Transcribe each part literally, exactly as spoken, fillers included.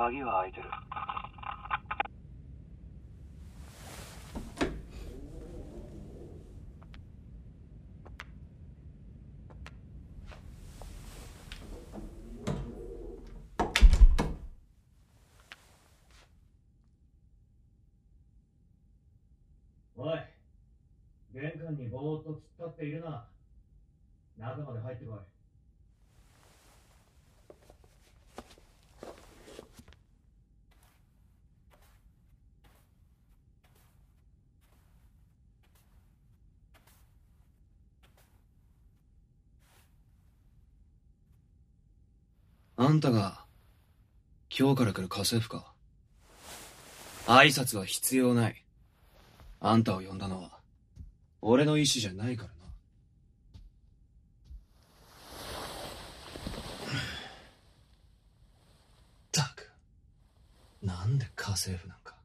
鍵は開いてる。 おい、玄関にぼーっと突っ立っているな。中まで入ってこい。 あんたが今日から来る家政婦か。挨拶は必要ない。あんたを呼んだのは俺の意思じゃないからな。ったく、なんで家政婦なんか。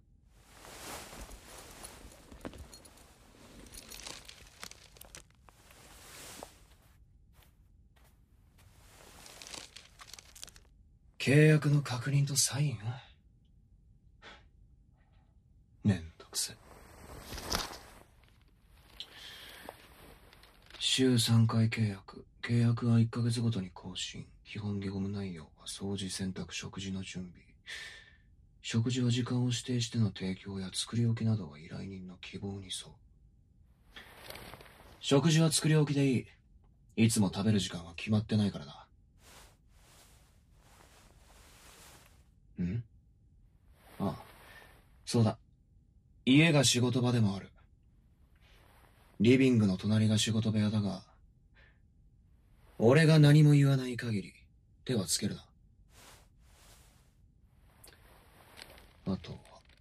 契約の確認とサイン？めんどくせ。週さんかい契約。契約はいっかげつごとに更新。基本業務内容は掃除、洗濯、食事の準備。食事は時間を指定しての提供や作り置きなどは依頼人の希望に沿う。食事は作り置きでいい。いつも食べる時間は決まってないからな。ん？ああ、そうだ。家が仕事場でもある。リビングの隣が仕事部屋だが、俺が何も言わない限り手はつけるな。あとは、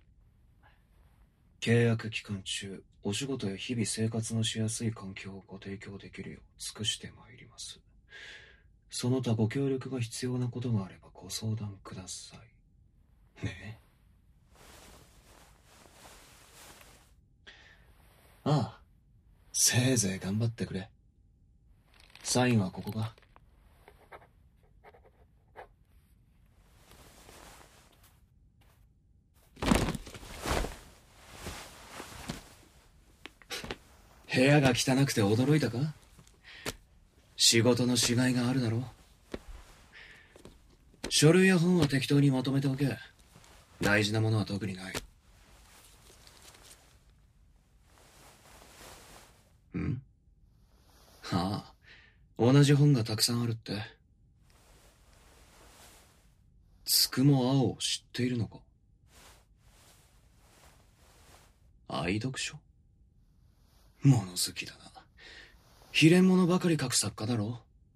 契約期間中、お仕事や日々生活のしやすい環境をご提供できるよう尽くしてまいります。その他ご協力が必要なことがあればご相談ください。ねえ。ああ、せいぜい頑張ってくれ。サインはここか。部屋が汚くて驚いたか？仕事のしがいがあるだろう。書類や本は適当にまとめておけ。大事なものは特にない。ん？はあ、同じ本がたくさんあるって。つくも青を知っているのか？愛読書？物好きだな。秘伝物ばかり書く作家だろ。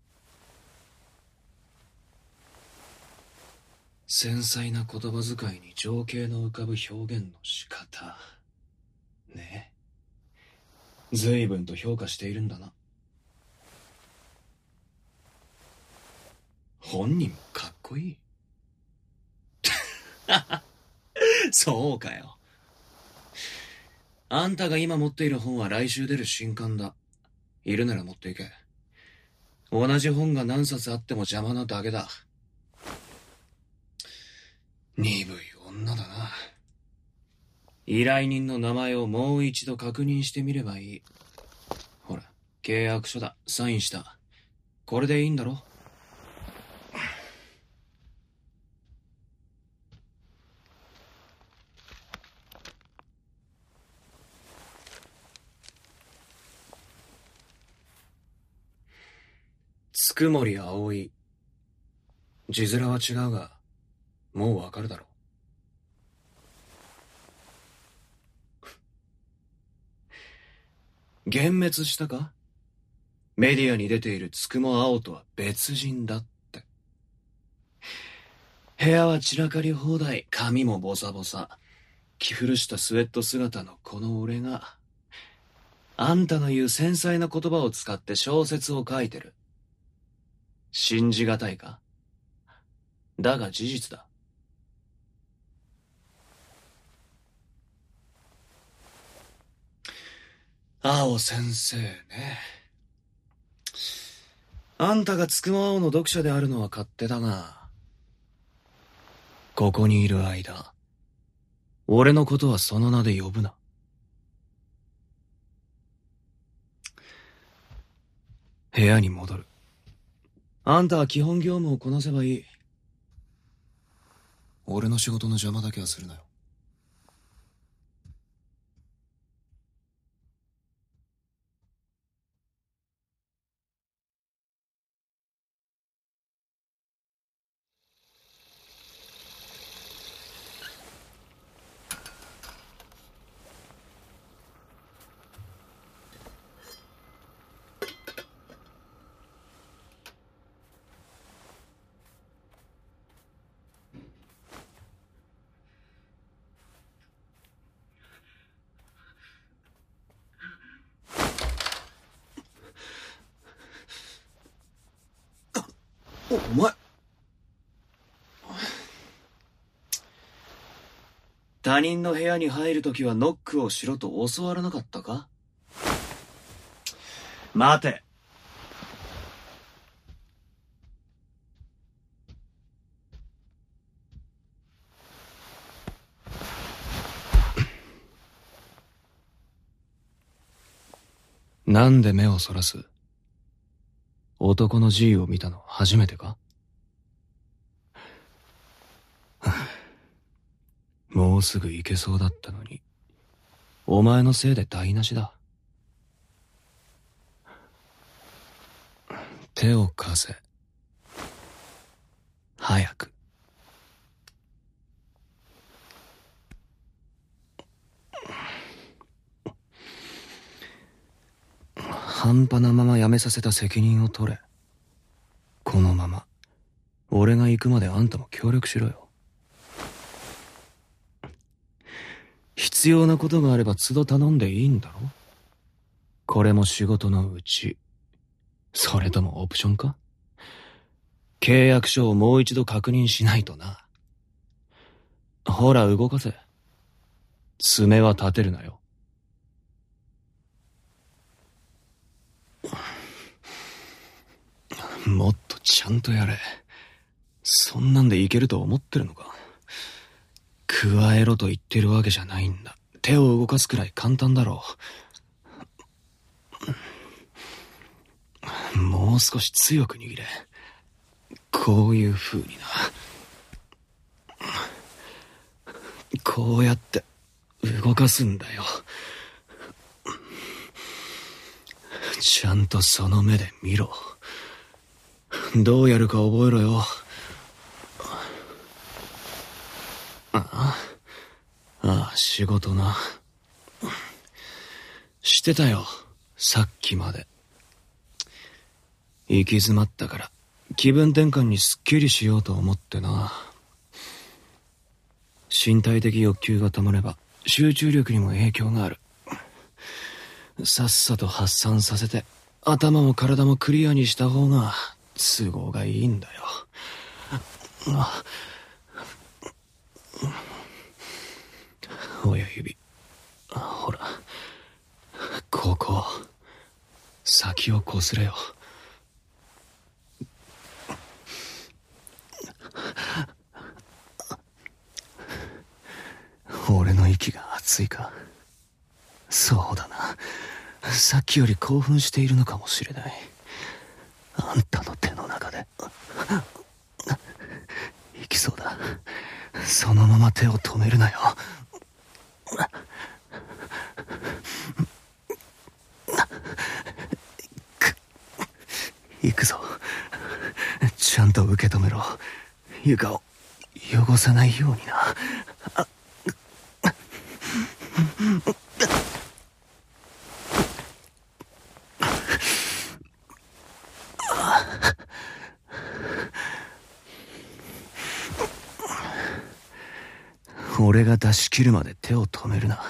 繊細な言葉遣いに情景の浮かぶ表現の仕方。ねえ。随分と評価しているんだな。本人もかっこいい。そうかよ。あんたが今持っている本は来週出る新刊だ。いるなら持っていけ。同じ本が何冊あっても邪魔なだけだ。鈍い女だな。依頼人の名前をもう一度確認してみればいい。ほら、契約書だ。サインした。これでいいんだろ？つくもり葵。字面は違うが、もうわかるだろう。幻滅したか？メディアに出ているつくも青とは別人だって。部屋は散らかり放題、髪もボサボサ。着古したスウェット姿のこの俺が、あんたの言う繊細な言葉を使って小説を書いてる。信じがたいか？だが事実だ。青先生ね。あんたがつくも青の読者であるのは勝手だが、 ここにいる間、俺のことはその名で呼ぶな。部屋に戻る。あんたは基本業務をこなせばいい。俺の仕事の邪魔だけはするなよ。お前。他人の部屋に入るときはノックをしろと教わらなかったか？待て。なんで目をそらす？男の G を見たの初めてか？もうすぐ行けそうだったのに、お前のせいで台無しだ。手を貸せ。早く。半端なまま辞めさせた責任を取れ。このまま俺が行くまであんたも協力しろよ。必要なことがあれば都度頼んでいいんだろ？これも仕事のうち。それともオプションか？契約書をもう一度確認しないとな。ほら動かせ。爪は立てるなよ。もっとちゃんとやれ。そんなんでいけると思ってるのか？加えろと言ってるわけじゃないんだ。手を動かすくらい簡単だろう。もう少し強く握れ。こういう風にな。こうやって動かすんだよ。ちゃんとその目で見ろ。どうやるか覚えろよ。ああ、ああ、仕事な。してたよ、さっきまで。行き詰まったから気分転換にすっきりしようと思ってな。身体的欲求がたまれば集中力にも影響がある。さっさと発散させて頭も体もクリアにした方が都合がいいんだよ。親指、ほら、ここ先をこすれよ。俺の息が熱いか？そうだな。さっきより興奮しているのかもしれない。あんたの手の中で行きそうだ。そのまま手を止めるなよ。行くぞ。ちゃんと受け止めろ。床を汚さないようにな。あ俺が出し切るまで手を止めるな。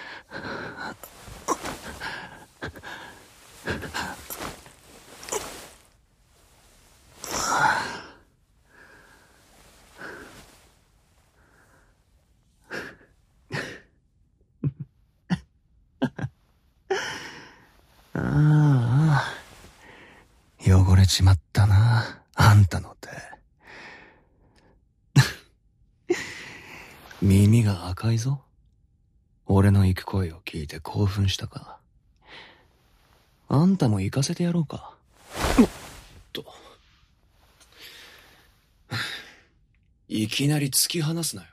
ああ、汚れちまったな、あんたの手。 耳が赤いぞ。俺の行く声を聞いて興奮したか。あんたも行かせてやろうか。おっと。いきなり突き放すなよ。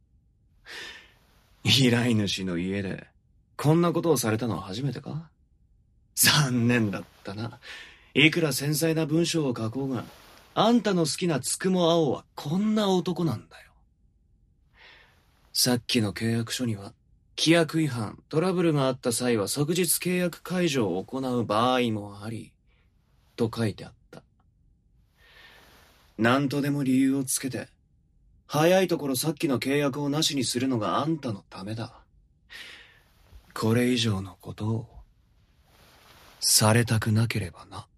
依頼主の家で、こんなことをされたのは初めてか？残念だったな。いくら繊細な文章を書こうが、あんたの好きなつくも青はこんな男なんだよ。さっきの契約書には、規約違反、トラブルがあった際は即日契約解除を行う場合もあり、と書いてあった。なんとでも理由をつけて、早いところさっきの契約をなしにするのがあんたのためだ。これ以上のことを、されたくなければな。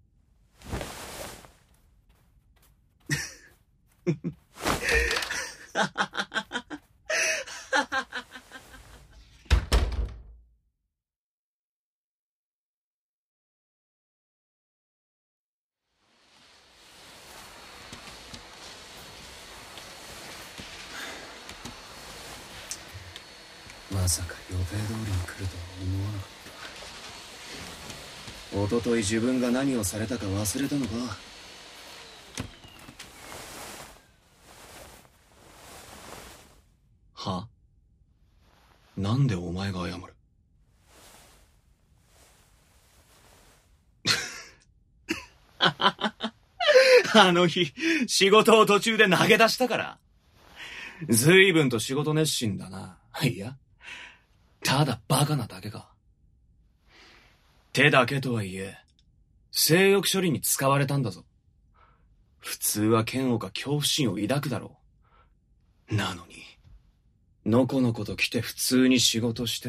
まさか予定通りに来るとは思わなかった。一昨日自分が何をされたか忘れたのか？は？なんでお前が謝る？あの日、仕事を途中で投げ出したから。随分と仕事熱心だな。いや、ただバカなだけか。手だけとはいえ、性欲処理に使われたんだぞ。普通は嫌悪か恐怖心を抱くだろう。なのに、のこのこと来て普通に仕事して。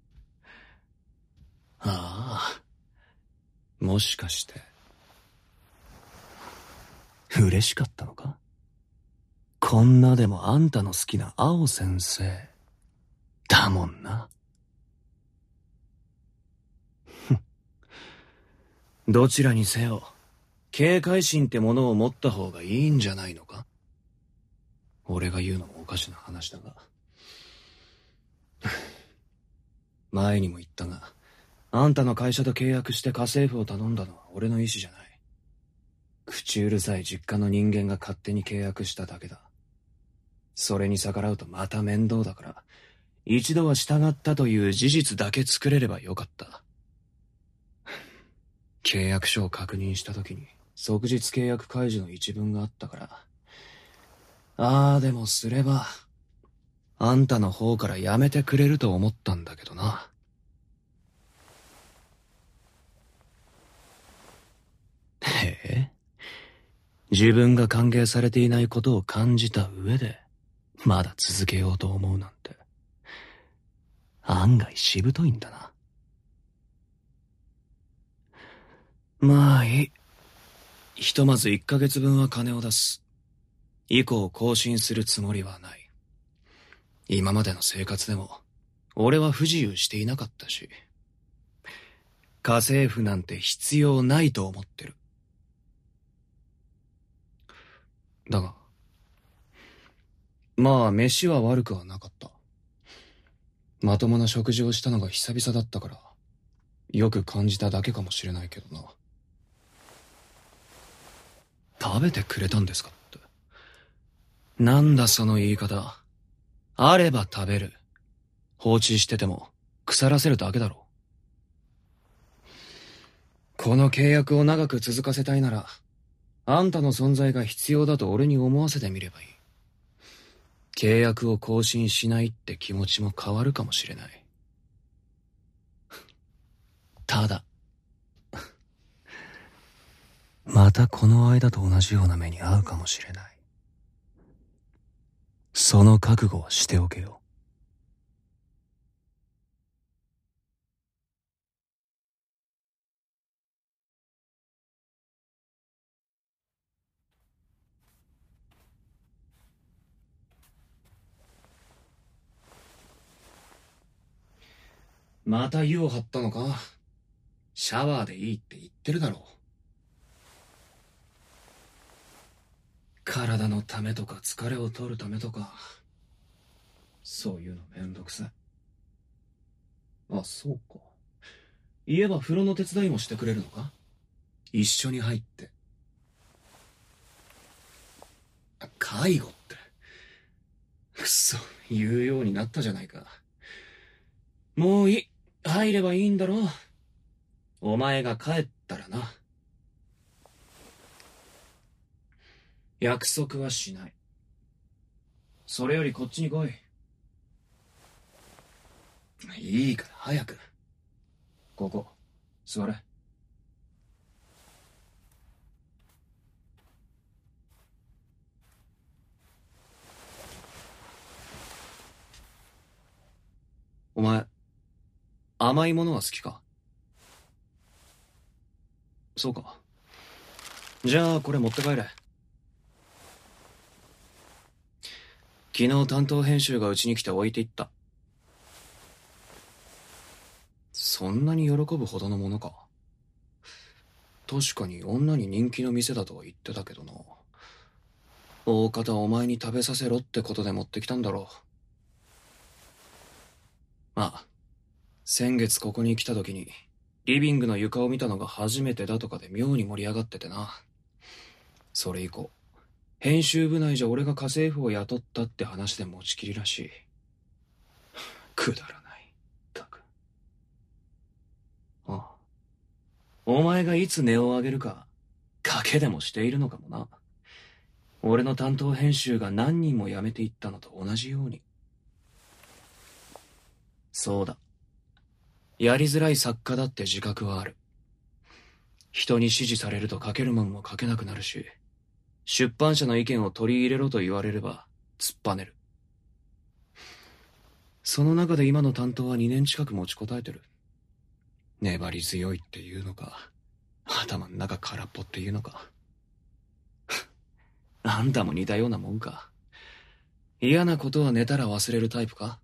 ああ、もしかして、嬉しかったのか？こんなでもあんたの好きな青先生、だもんな。どちらにせよ、警戒心ってものを持った方がいいんじゃないのか？俺が言うのもおかしな話だが。前にも言ったが、あんたの会社と契約して家政婦を頼んだのは俺の意思じゃない。口うるさい実家の人間が勝手に契約しただけだ。それに逆らうとまた面倒だから、一度は従ったという事実だけ作れればよかった。契約書を確認したときに即日契約解除の一文があったから、ああでもすればあんたの方からやめてくれると思ったんだけどな。へえ、自分が歓迎されていないことを感じた上でまだ続けようと思うなんて、案外しぶといんだな。まあいい。ひとまずいっかげつぶんは金を出す。以降更新するつもりはない。今までの生活でも俺は不自由していなかったし、家政婦なんて必要ないと思ってる。だがまあ飯は悪くはなかった。まともな食事をしたのが久々だったからよく感じただけかもしれないけどな。食べてくれたんですかって。なんだその言い方。あれば食べる。放置してても腐らせるだけだろう。この契約を長く続かせたいなら、あんたの存在が必要だと俺に思わせてみればいい。契約を更新しないって気持ちも変わるかもしれない。ただまたこの間と同じような目に遭うかもしれない。その覚悟はしておけよ。また湯を張ったのか？シャワーでいいって言ってるだろう。体のためとか疲れを取るためとか、 そういうのめんどくさい。あ、そうか。言えば風呂の手伝いもしてくれるのか？一緒に入って。介護って。くそ、言うようになったじゃないか。もういい。入ればいいんだろう。お前が帰ったらな。約束はしない。それよりこっちに来い。いいから早く。ここ、座れ。お前、甘いものは好きか？そうか。じゃあこれ持って帰れ。昨日担当編集がうちに来て置いていった。そんなに喜ぶほどのものか。確かに女に人気の店だとは言ってたけどな。大方お前に食べさせろってことで持ってきたんだろう。まあ、先月ここに来た時に、リビングの床を見たのが初めてだとかで妙に盛り上がっててな。それ以降、編集部内じゃ俺が家政婦を雇ったって話で持ちきりらしい。くだらない。ったく。ああ。お前がいつ音を上げるか、賭けでもしているのかもな。俺の担当編集が何人も辞めていったのと同じように。そうだ。やりづらい作家だって自覚はある。人に指示されると書けるもんも書けなくなるし、出版社の意見を取り入れろと言われれば突っぱねる。その中で今の担当はにねん近く持ちこたえてる。粘り強いっていうのか、頭ん中空っぽっていうのか。あんたも似たようなもんか。嫌なことは寝たら忘れるタイプか？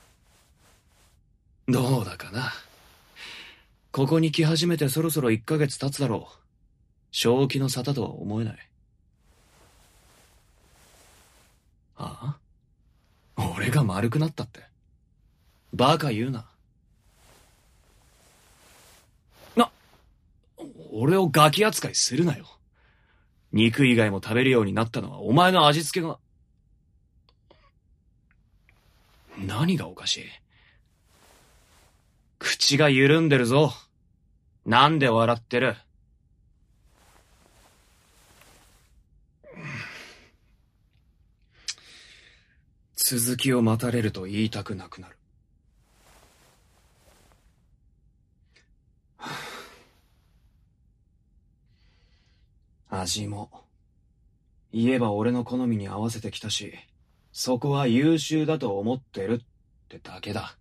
どうだかな。ここに来始めてそろそろいっかげつ経つだろう。正気の沙汰とは思えない。ああ？俺が丸くなったって。バカ言うな。な、俺をガキ扱いするなよ。肉以外も食べるようになったのはお前の味付けが。何がおかしい？口が緩んでるぞ。なんで笑ってる？続きを待たれると言いたくなくなる。味も言えば俺の好みに合わせてきたし、そこは優秀だと思ってるってだけだ。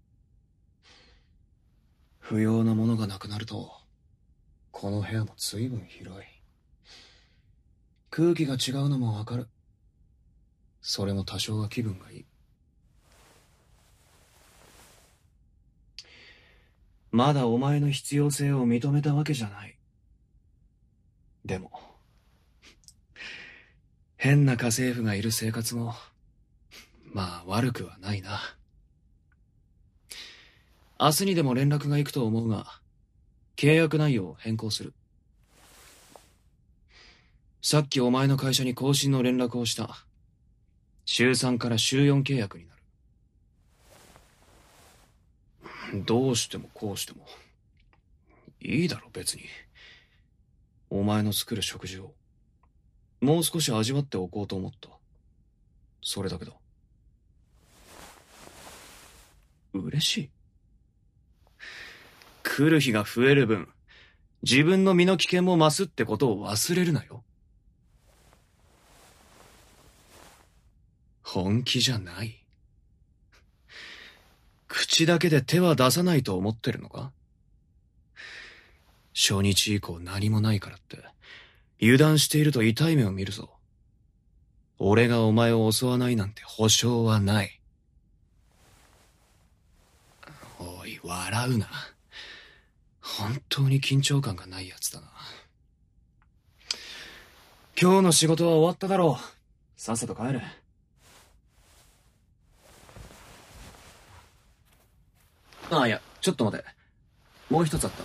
不要なものがなくなると、この部屋も随分広い。空気が違うのもわかる。それも多少は気分がいい。まだお前の必要性を認めたわけじゃない。でも、変な家政婦がいる生活も、まあ悪くはないな。明日にでも連絡が行くと思うが、契約内容を変更する。さっきお前の会社に更新の連絡をした。週さんから週よん契約になる。どうしてもこうしても。いいだろ別に。お前の作る食事を、もう少し味わっておこうと思った。それだけだ。嬉しい。来る日が増える分、自分の身の危険も増すってことを忘れるなよ。本気じゃない。口だけで手は出さないと思ってるのか？初日以降何もないからって、油断していると痛い目を見るぞ。俺がお前を襲わないなんて保証はない。おい、笑うな。本当に緊張感がないやつだな。今日の仕事は終わっただろう。さっさと帰れ。 あ、いや、ちょっと待て。もう一つあった。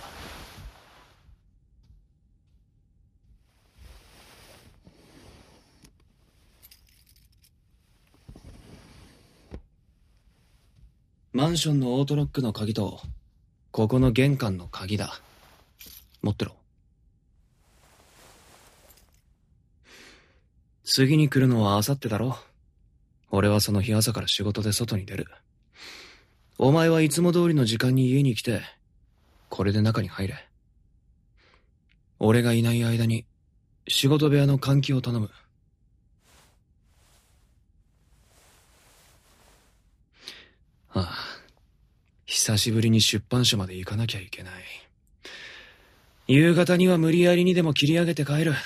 マンションのオートロックの鍵と、ここの玄関の鍵だ。持ってろ。次に来るのは明後日だろ。俺はその日朝から仕事で外に出る。お前はいつも通りの時間に家に来て、これで中に入れ。俺がいない間に、仕事部屋の換気を頼む。ああ、久しぶりに出版社まで行かなきゃいけない。夕方には無理やりにでも切り上げて帰る。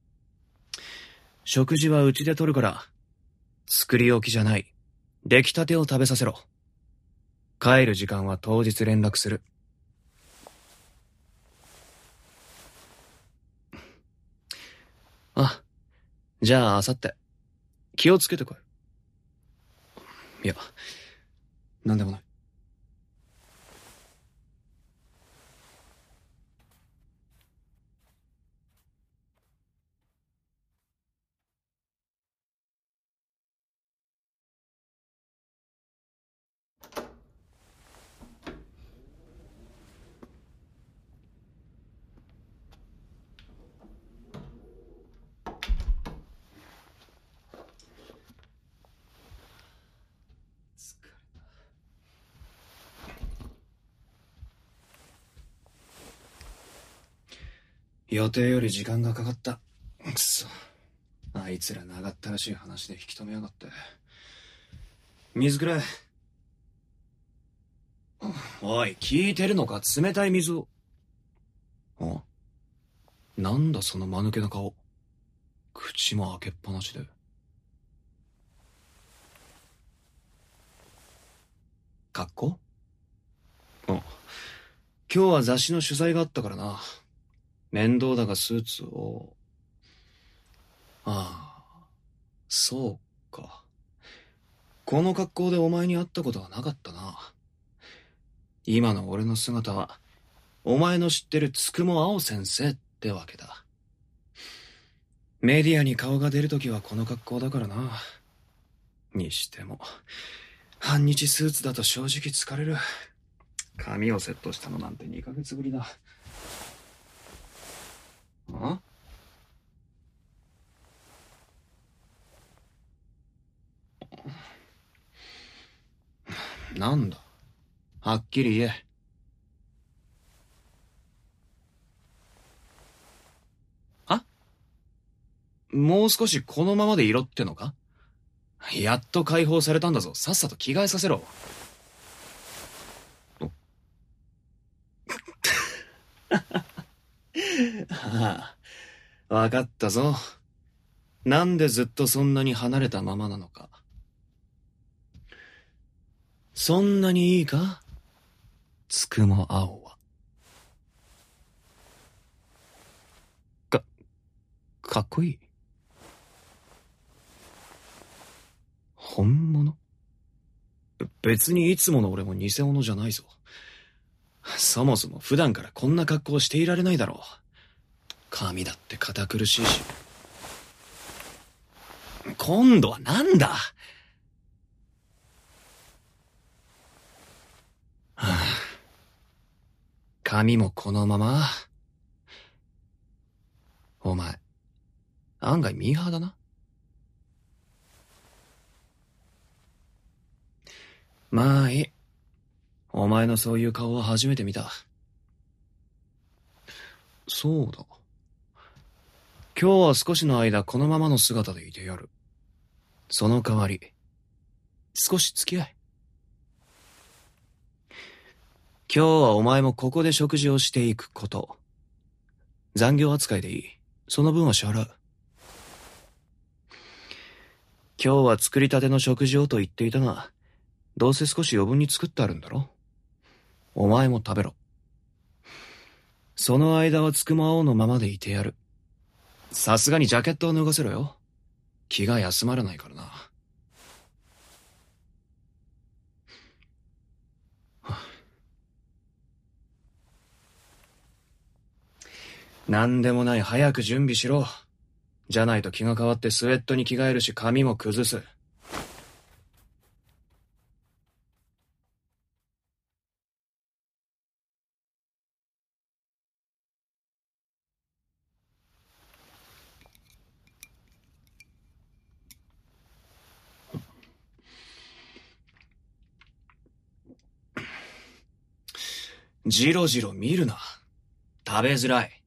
食事はうちで取るから、作り置きじゃない。出来たてを食べさせろ。帰る時間は当日連絡する。あ、じゃあ明後日、気をつけてこい。いや、なんでもない。予定より時間がかかった。くそ。あいつら長ったらしい話で引き止めやがって。水くれ。おい、聞いてるのか？冷たい水を。あ？なんだその間抜けな顔。口も開けっぱなしで。格好？あ、今日は雑誌の取材があったからな。面倒だがスーツを。ああ、そうか。この格好でお前に会ったことはなかったな。今の俺の姿は、お前の知ってるつくも青先生ってわけだ。メディアに顔が出るときはこの格好だからな。にしても、半日スーツだと正直疲れる。髪をセットしたのなんてにかげつぶりだ。あ？なんだ？はっきり言え。あ？もう少しこのままでいろってのか？やっと解放されたんだぞ。さっさと着替えさせろ。ああ、わかったぞ。なんでずっとそんなに離れたままなのか。そんなにいいか？つくも青は。か、かっこいい。本物？別にいつもの俺も偽物じゃないぞ。そもそも普段からこんな格好していられないだろう。髪だって堅苦しいし。今度はなんだ？はあ、髪もこのまま。お前、案外ミーハーだな。まあいい。お前のそういう顔は初めて見た。そうだ。今日は少しの間このままの姿でいてやる。その代わり、少し付き合え。今日はお前もここで食事をしていくこと。残業扱いでいい。その分は支払う。今日は作りたての食事をと言っていたが、どうせ少し余分に作ってあるんだろ？お前も食べろ。その間はつくも青のままでいてやる。さすがにジャケットを脱がせろよ。気が休まらないからな。はあ、 なんでもない、早く準備しろ。じゃないと気が変わってスウェットに着替えるし髪も崩す。じろじろ見るな。食べづらい。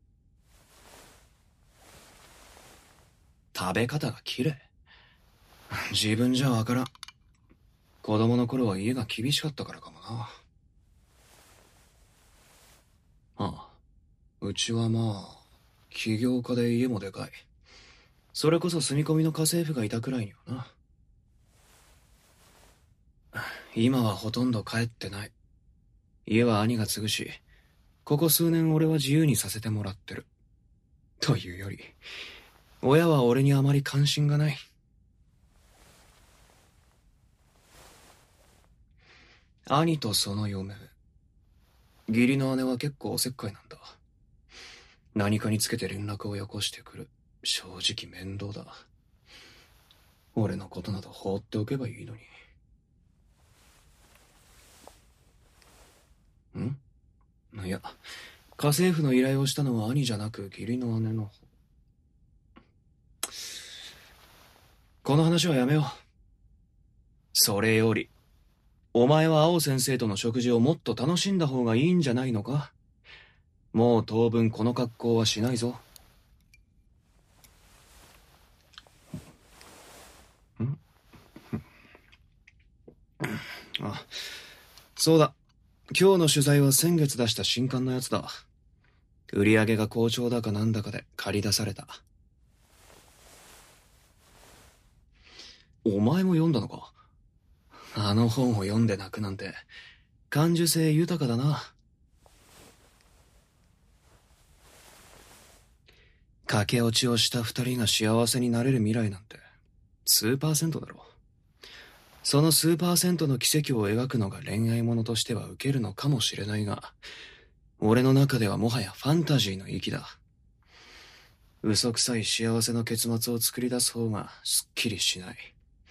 食べ方が綺麗。自分じゃわからん。子供の頃は家が厳しかったからかもな。ああ、うちはまあ、起業家で家もでかい。それこそ住み込みの家政婦がいたくらいにはな。今はほとんど帰ってない。家は兄が継ぐし、ここ数年俺は自由にさせてもらってる。というより、親は俺にあまり関心がない。兄とその嫁、義理の姉は結構おせっかいなんだ。何かにつけて連絡をよこしてくる。正直面倒だ。俺のことなど放っておけばいいのに。ん？いや、家政婦の依頼をしたのは兄じゃなく義理の姉の方。この話はやめよう。それより、お前は青先生との食事をもっと楽しんだ方がいいんじゃないのか？もう当分この格好はしないぞ。ん？あ、そうだ。今日の取材は先月出した新刊のやつだ。売り上げが好調だかなんだかで借り出された。お前も読んだのか？あの本を読んで泣くなんて、感受性豊かだな。駆け落ちをした二人が幸せになれる未来なんて、数パーセントだろう。その数パーセントの奇跡を描くのが恋愛ものとしては受けるのかもしれないが、俺の中ではもはやファンタジーの域だ。嘘くさい幸せの結末を作り出す方がすっきりしない。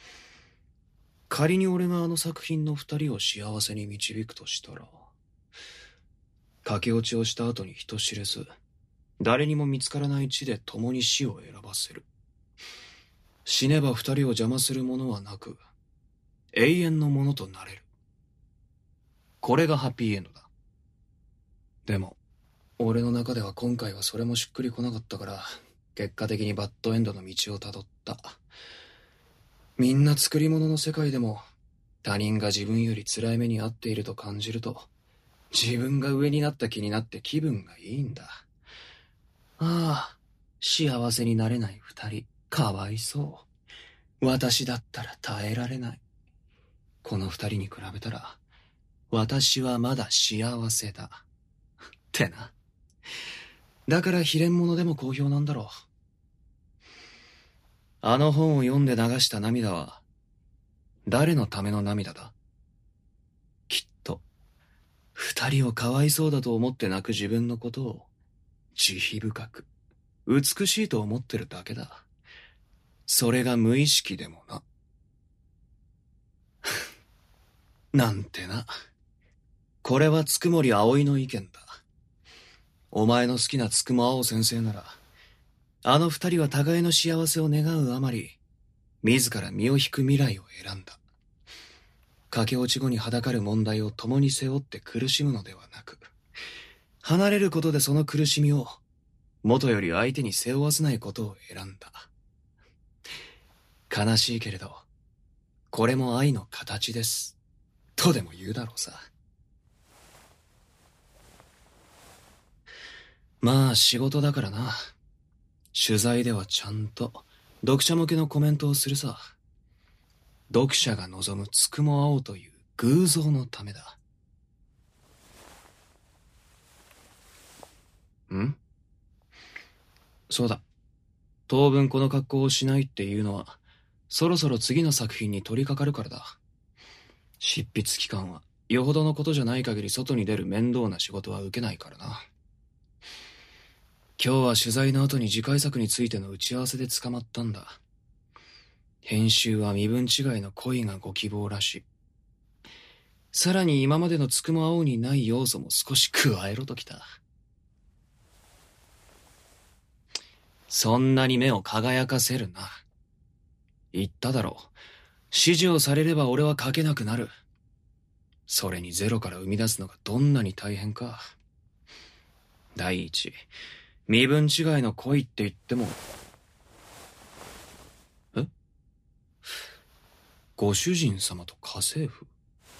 仮に俺があの作品の二人を幸せに導くとしたら、駆け落ちをした後に人知れず、誰にも見つからない地で共に死を選ばせる。死ねば二人を邪魔するものはなく、永遠のものとなれる。これがハッピーエンドだ。でも、俺の中では今回はそれもしっくりこなかったから、結果的にバッドエンドの道をたどった。みんな作り物の世界でも、他人が自分より辛い目に遭っていると感じると、自分が上になった気になって気分がいいんだ。ああ、幸せになれない二人、かわいそう。私だったら耐えられない。この二人に比べたら、私はまだ幸せだ。ってな。だから秘伝物でも好評なんだろう。あの本を読んで流した涙は、誰のための涙だ？きっと、二人をかわいそうだと思って泣く自分のことを、慈悲深く、美しいと思ってるだけだ。それが無意識でもな。なんてな。これはつくもり葵の意見だ。お前の好きなつくも青先生なら、あの二人は互いの幸せを願うあまり、自ら身を引く未来を選んだ。駆け落ち後にはだかる問題を共に背負って苦しむのではなく、離れることでその苦しみを、元より相手に背負わせないことを選んだ。悲しいけれど、これも愛の形です。とでも言うだろうさ。まあ仕事だからな。取材ではちゃんと読者向けのコメントをするさ。読者が望むつくも青という偶像のためだ。ん？そうだ。当分この格好をしないっていうのは、そろそろ次の作品に取り掛かるからだ。執筆期間は、よほどのことじゃない限り外に出る面倒な仕事は受けないからな。 今日は取材の後に次回作についての打ち合わせで捕まったんだ。編集は身分違いの恋がご希望らしい。さらに今までのつくも青にない要素も少し加えろときた。そんなに目を輝かせるな。言っただろう。指示をされれば俺は書けなくなる。それにゼロから生み出すのがどんなに大変か。第一、身分違いの恋って言っても。え？ご主人様と家政婦？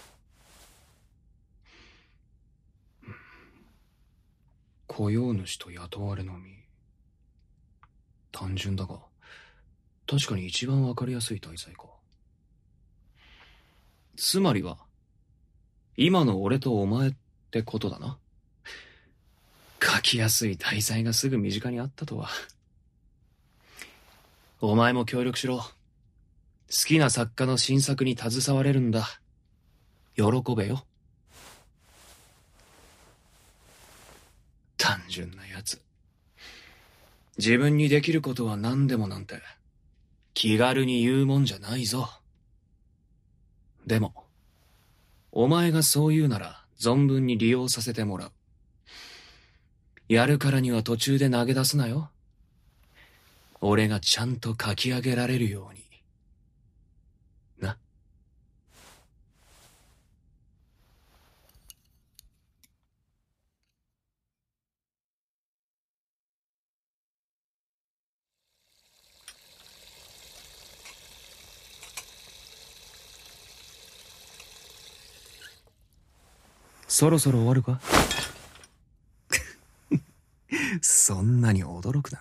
雇用主と雇われの身。単純だが、確かに一番わかりやすい題材か。つまりは、今の俺とお前ってことだな。書きやすい題材がすぐ身近にあったとは。お前も協力しろ。好きな作家の新作に携われるんだ。喜べよ。単純なやつ。自分にできることは何でもなんて、気軽に言うもんじゃないぞ。でも、お前がそう言うなら存分に利用させてもらう。やるからには途中で投げ出すなよ。俺がちゃんと書き上げられるように。な。そろそろ終わるか？そんなに驚くな。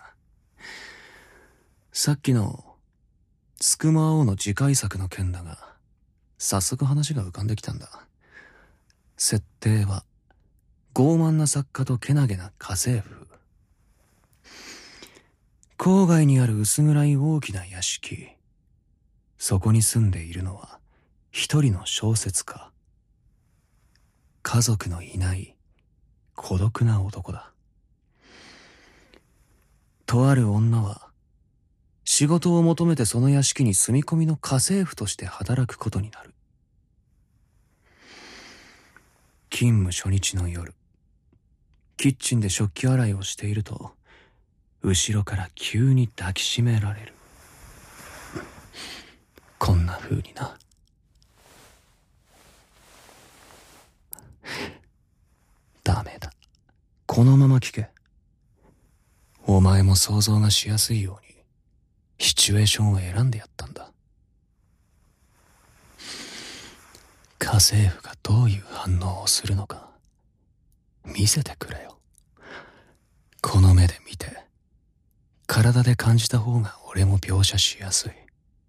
さっきの、つくま青の次回作の件だが、早速話が浮かんできたんだ。設定は、傲慢な作家とけなげな家政婦。郊外にある薄暗い大きな屋敷。そこに住んでいるのは、一人の小説家。家族のいない孤独な男だ。とある女は仕事を求めてその屋敷に住み込みの家政婦として働くことになる。勤務初日の夜、キッチンで食器洗いをしていると後ろから急に抱きしめられる。こんな風にな。ダメだ。このまま聞け。お前も想像がしやすいように、シチュエーションを選んでやったんだ。家政婦がどういう反応をするのか、見せてくれよ。この目で見て、体で感じた方が俺も描写しやすい。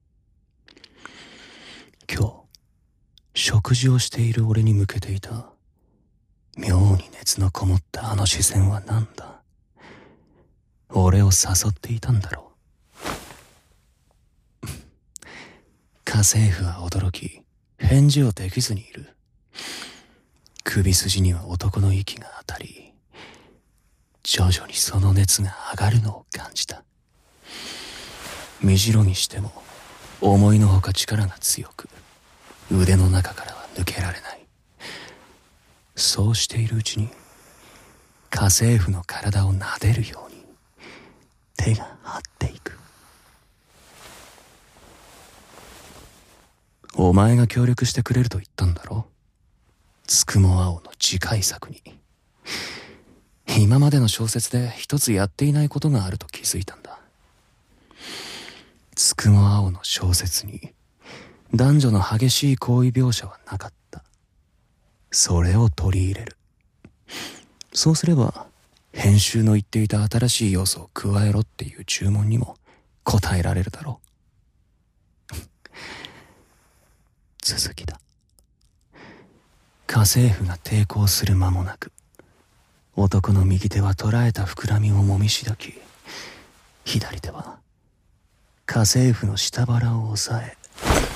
今日、食事をしている俺に向けていた、妙に熱のこもったあの視線は何だ。俺を誘っていたんだろう。家政婦は驚き、返事をできずにいる。首筋には男の息が当たり、徐々にその熱が上がるのを感じた。身白にしても、思いのほか力が強く、腕の中からは抜けられない。そうしているうちに、家政婦の体を撫でるように、手が張っていく。お前が協力してくれると言ったんだろ？つくも青の次回作に。今までの小説で一つやっていないことがあると気づいたんだ。つくも青の小説に男女の激しい行為描写はなかった。それを取り入れる。そうすれば編集の言っていた新しい要素を加えろっていう注文にも応えられるだろう。続きだ。家政婦が抵抗する間もなく、男の右手は捉えた膨らみをもみしだき、左手は家政婦の下腹を押さえ、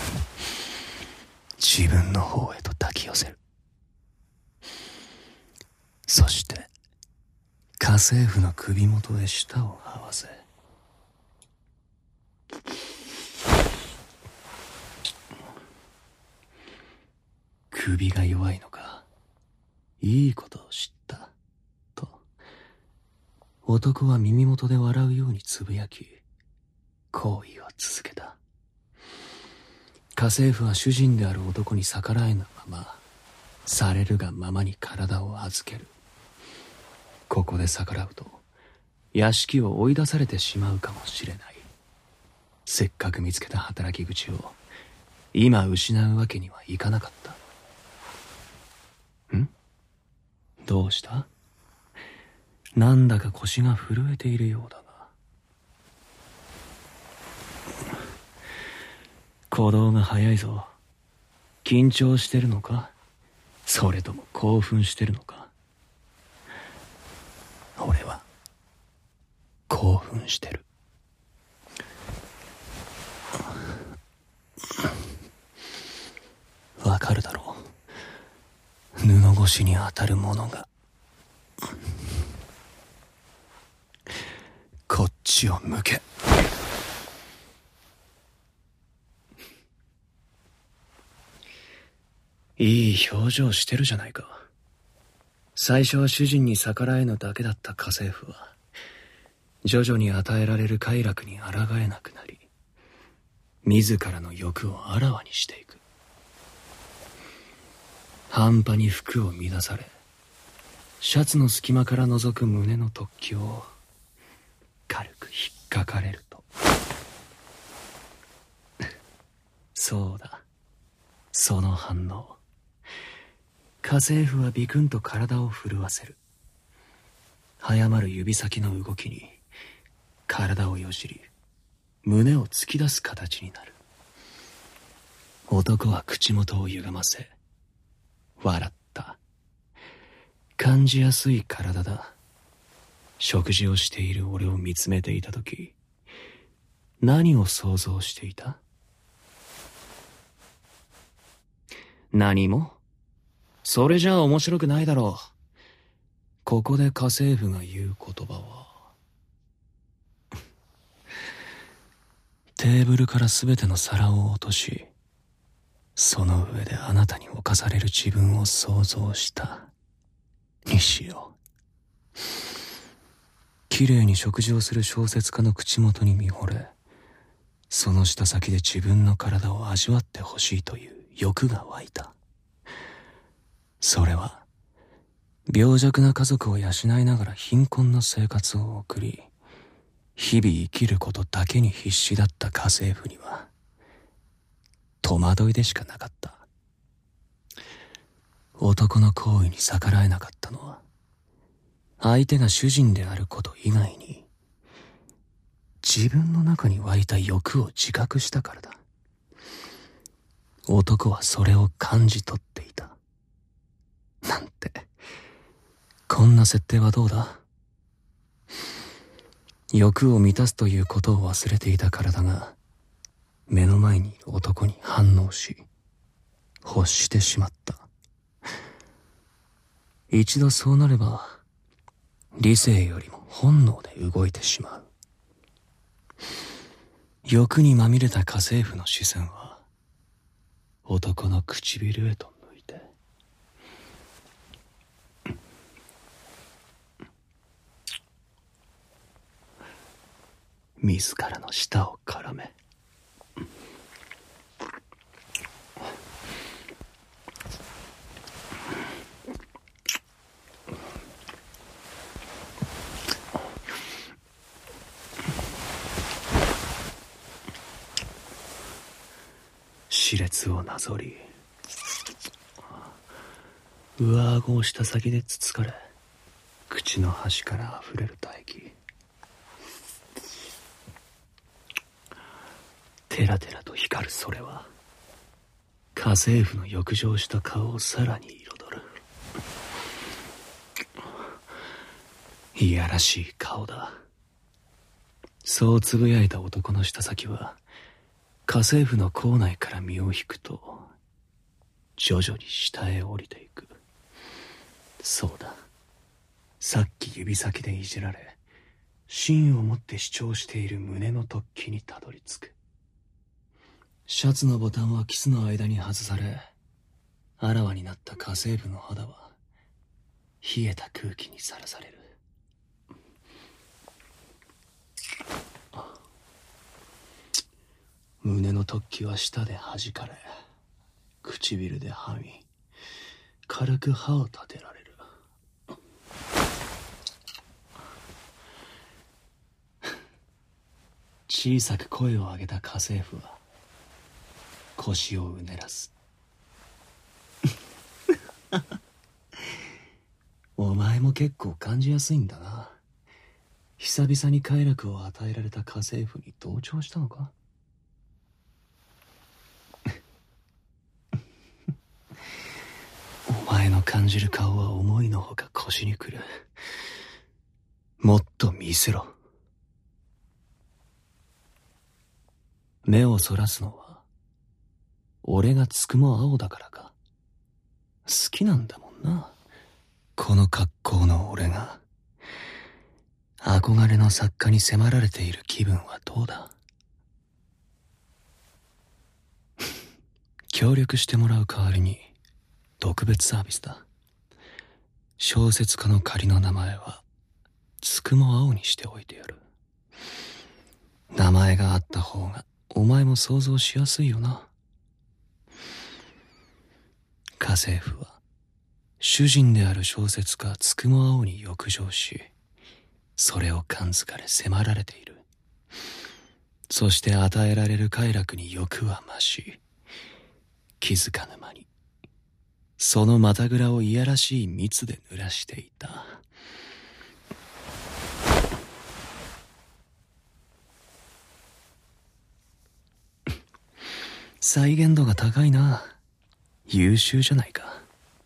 自分の方へと抱き寄せる。そして家家政婦の首元へ舌を合わせ、首が弱いのか、いいことを知ったと男は耳元で笑うようにつぶやき、行為を続けた。家政婦は主人である男に逆らえぬまま、されるがままに体を預ける。ここで逆らうと屋敷を追い出されてしまうかもしれない。せっかく見つけた働き口を今失うわけにはいかなかった。ん？どうした？なんだか腰が震えているようだが。鼓動が早いぞ。緊張してるのか？それとも興奮してるのか？俺は興奮してる。わかるだろう。布越しに当たるものがこっちを向け。いい表情してるじゃないか。最初は主人に逆らえぬだけだった家政婦は徐々に与えられる快楽に抗えなくなり、自らの欲をあらわにしていく。半端に服を乱され、シャツの隙間から覗く胸の突起を軽く引っかかれるとそうだ、その反応。家政婦はビクンと体を震わせる。早まる指先の動きに体をよじり、胸を突き出す形になる。男は口元を歪ませ笑った。感じやすい体だ。食事をしている俺を見つめていたとき、何を想像していた？何も。それじゃあ面白くないだろう。ここで家政婦が言う言葉はテーブルからすべての皿を落とし、その上であなたに侵される自分を想像したにしよう。綺麗に食事をする小説家の口元に見惚れ、その舌先で自分の体を味わってほしいという欲が湧いた。それは病弱な家族を養いながら貧困な生活を送り、日々生きることだけに必死だった家政婦には戸惑いでしかなかった。男の行為に逆らえなかったのは、相手が主人であること以外に自分の中に湧いた欲を自覚したからだ。男はそれを感じ取っていた。なんて、こんな設定はどうだ？欲を満たすということを忘れていた体が目の前にいる男に反応し、欲してしまった。一度そうなれば理性よりも本能で動いてしまう。欲にまみれた家政婦の視線は男の唇へと向いて、自らの舌を絡め、熾烈をなぞり、上顎を舌先でつつかれ、口の端から溢れる唾液。テラテラと光るそれは家政婦の浴場した顔をさらに彩る。いやらしい顔だ。そうつぶやいた男の舌先は家政婦の口内から身を引くと徐々に下へ降りていく。そうだ、 さっき指先でいじられ、芯を持って主張している胸の突起にたどり着く。シャツのボタンはキスの間に外され、あらわになった家政婦の肌は冷えた空気にさらされる。胸の突起は舌で弾かれ、唇ではみ、軽く歯を立てられる。小さく声を上げた家政婦は腰をうねらす。お前も結構感じやすいんだな。久々に快楽を与えられた家政婦に同調したのか？お前の感じる顔は思いのほか腰にくる。もっと見せろ。目をそらすのは俺がつくも青だからか。好きなんだもんな、この格好の俺が。憧れの作家に迫られている気分はどうだ？協力してもらう代わりに特別サービスだ。小説家の仮の名前はつくも青にしておいてやる。名前があった方がお前も想像しやすいよな。家政婦は主人である小説家つくも青に欲情し、それを感づかれ迫られている。そして与えられる快楽に欲は増し、気づかぬ間にそのまたぐらをいやらしい蜜で濡らしていた。再現度が高いな。優秀じゃないか。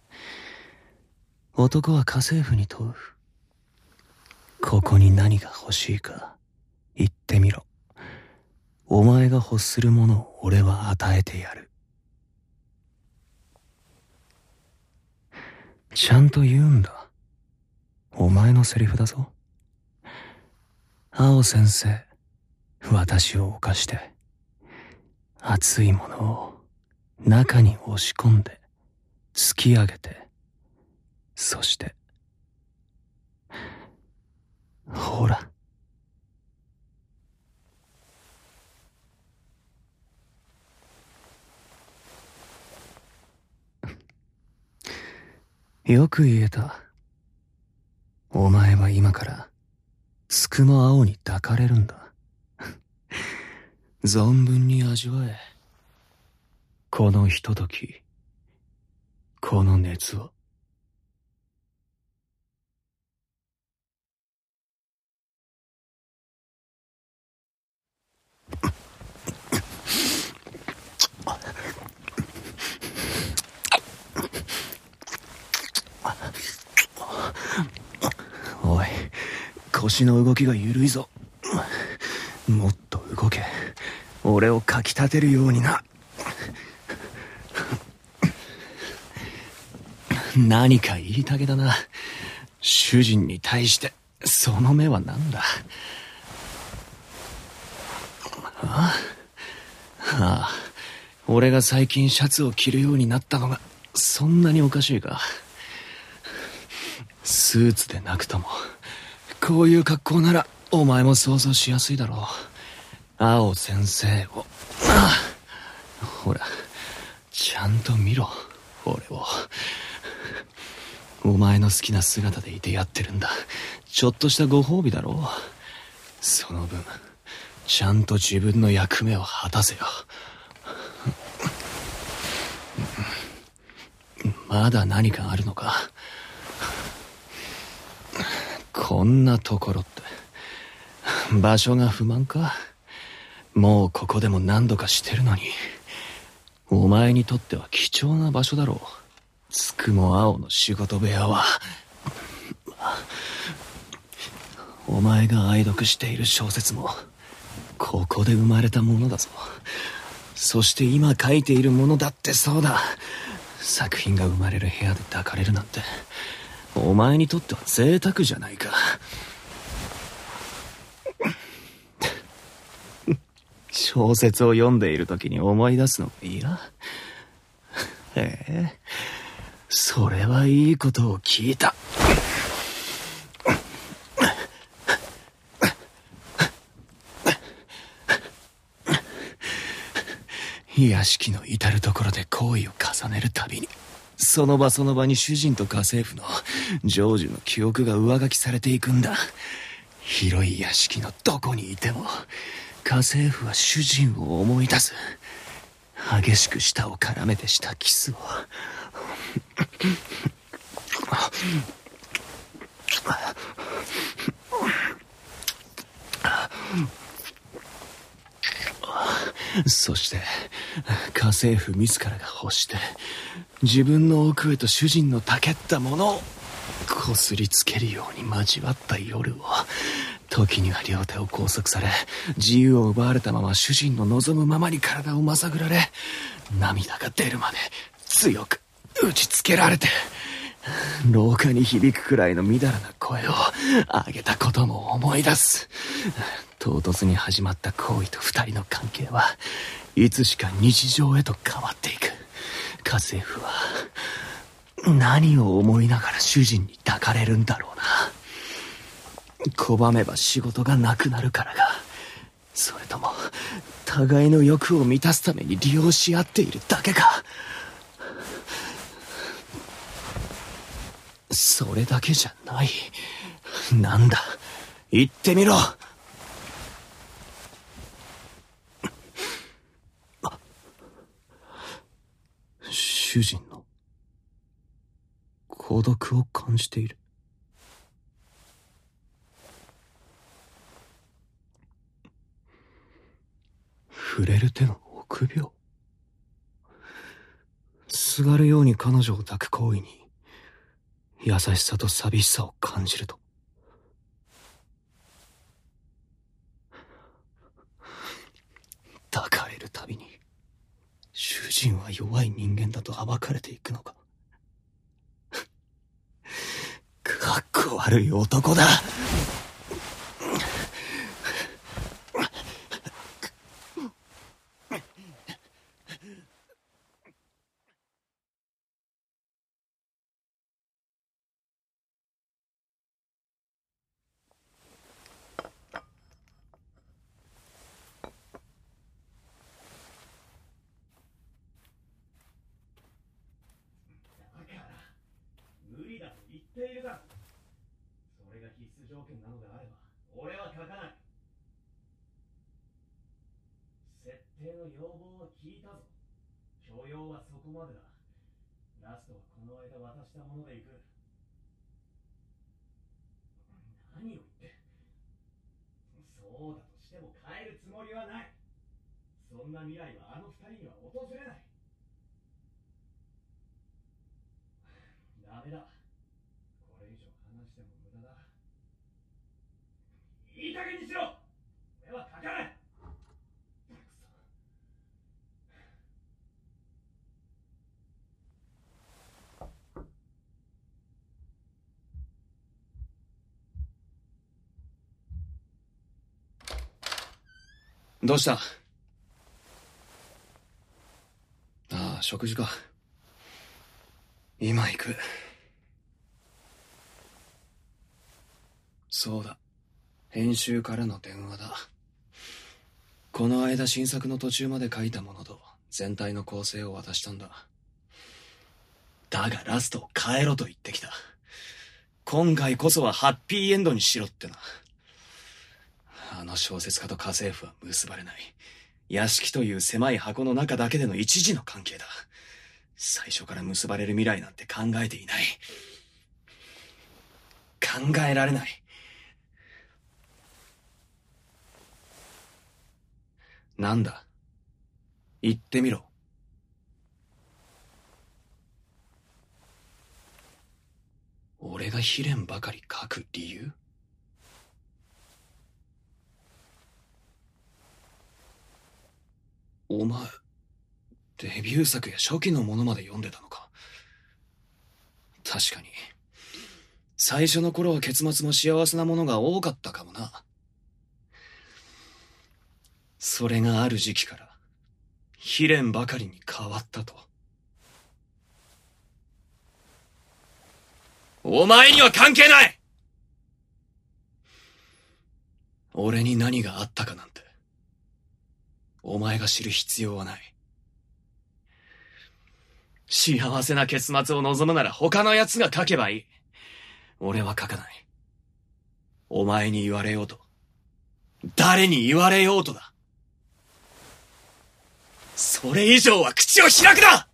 男は家政婦に問う。ここに何が欲しいか言ってみろ。お前が欲するものを俺は与えてやる。ちゃんと言うんだ。お前のセリフだぞ。青先生、私を犯して、熱いものを中に押し込んで、突き上げて、そして、ほら。よく言えた。お前は今からつくも青に抱かれるんだ。存分に味わえ。このひととき、この熱を。おい、腰の動きが緩いぞ。もっと動け。俺をかき立てるようにな。何か言いたげだな。主人に対してその目は何だ。ああ、ああ、俺が最近シャツを着るようになったのがそんなにおかしいか。スーツでなくともこういう格好ならお前も想像しやすいだろう。青先生を。ああ、ほら、ちゃんと見ろ、俺を。お前の好きな姿でいてやってるんだ。ちょっとしたご褒美だろう。その分ちゃんと自分の役目を果たせよ。まだ何かあるのか。こんなところって場所が不満か。もうここでも何度かしてるのに。お前にとっては貴重な場所だろう。つくも青の仕事部屋は。お前が愛読している小説もここで生まれたものだぞ。そして今書いているものだってそうだ。作品が生まれる部屋で抱かれるなんてお前にとっては贅沢じゃないか。小説を読んでいる時に思い出すのが嫌？へえ、それはいいことを聞いた。屋敷の至るところで行為を重ねるたびに、その場その場に主人と家政婦の成就の記憶が上書きされていくんだ。広い屋敷のどこにいても家政婦は主人を思い出す。激しく舌を絡めてしたキスをそして家政婦自らが欲して自分の奥へと主人のたけったものをこすりつけるように交わった夜を、時には両手を拘束され自由を奪われたまま主人の望むままに体をまさぐられ、涙が出るまで強く打ちつけられて、廊下に響くくらいのみだらな声を上げたことも思い出す。唐突に始まった行為と二人の関係はいつしか日常へと変わっていく。家政婦は何を思いながら主人に抱かれるんだろうな。拒めば仕事がなくなるからか、それとも互いの欲を満たすために利用し合っているだけか。それだけじゃない。なんだ、言ってみろ。主人の孤独を感じている。触れる手の臆病。すがるように彼女を抱く行為に優しさと寂しさを感じると、抱かれるたびに主人は弱い人間だと暴かれていくのか。かっこ悪い男だ。 無理だと言っているだろ。それが必須条件なのであれば俺は書かない。設定の要望は聞いたぞ。許容はそこまでだ。ラストはこの間渡したものでいく。何を言って。そうだとしても変えるつもりはない。そんな未来はあの二人には訪れない。ダメだ。これ以上話しても無駄だ。いい加減にしろ。俺は書かない。 どうした？ああ、食事か。今行く。そうだ、編集からの電話だ。この間新作の途中まで書いたものと全体の構成を渡したんだ。だがラストを変えろと言ってきた。今回こそはハッピーエンドにしろってな。あの小説家と家政婦は結ばれない。屋敷という狭い箱の中だけでの一時の関係だ。最初から結ばれる未来なんて考えていない。考えられない。なんだ、言ってみろ。俺が悲恋ばかり書く理由？お前、デビュー作や初期のものまで読んでたのか。確かに最初の頃は結末も幸せなものが多かったかもな。それがある時期から悲恋ばかりに変わったと。お前には関係ない！俺に何があったかなんて、お前が知る必要はない。幸せな結末を望むなら他の奴が書けばいい。俺は書かない。お前に言われようと、誰に言われようとだ。それ以上は口を開くな！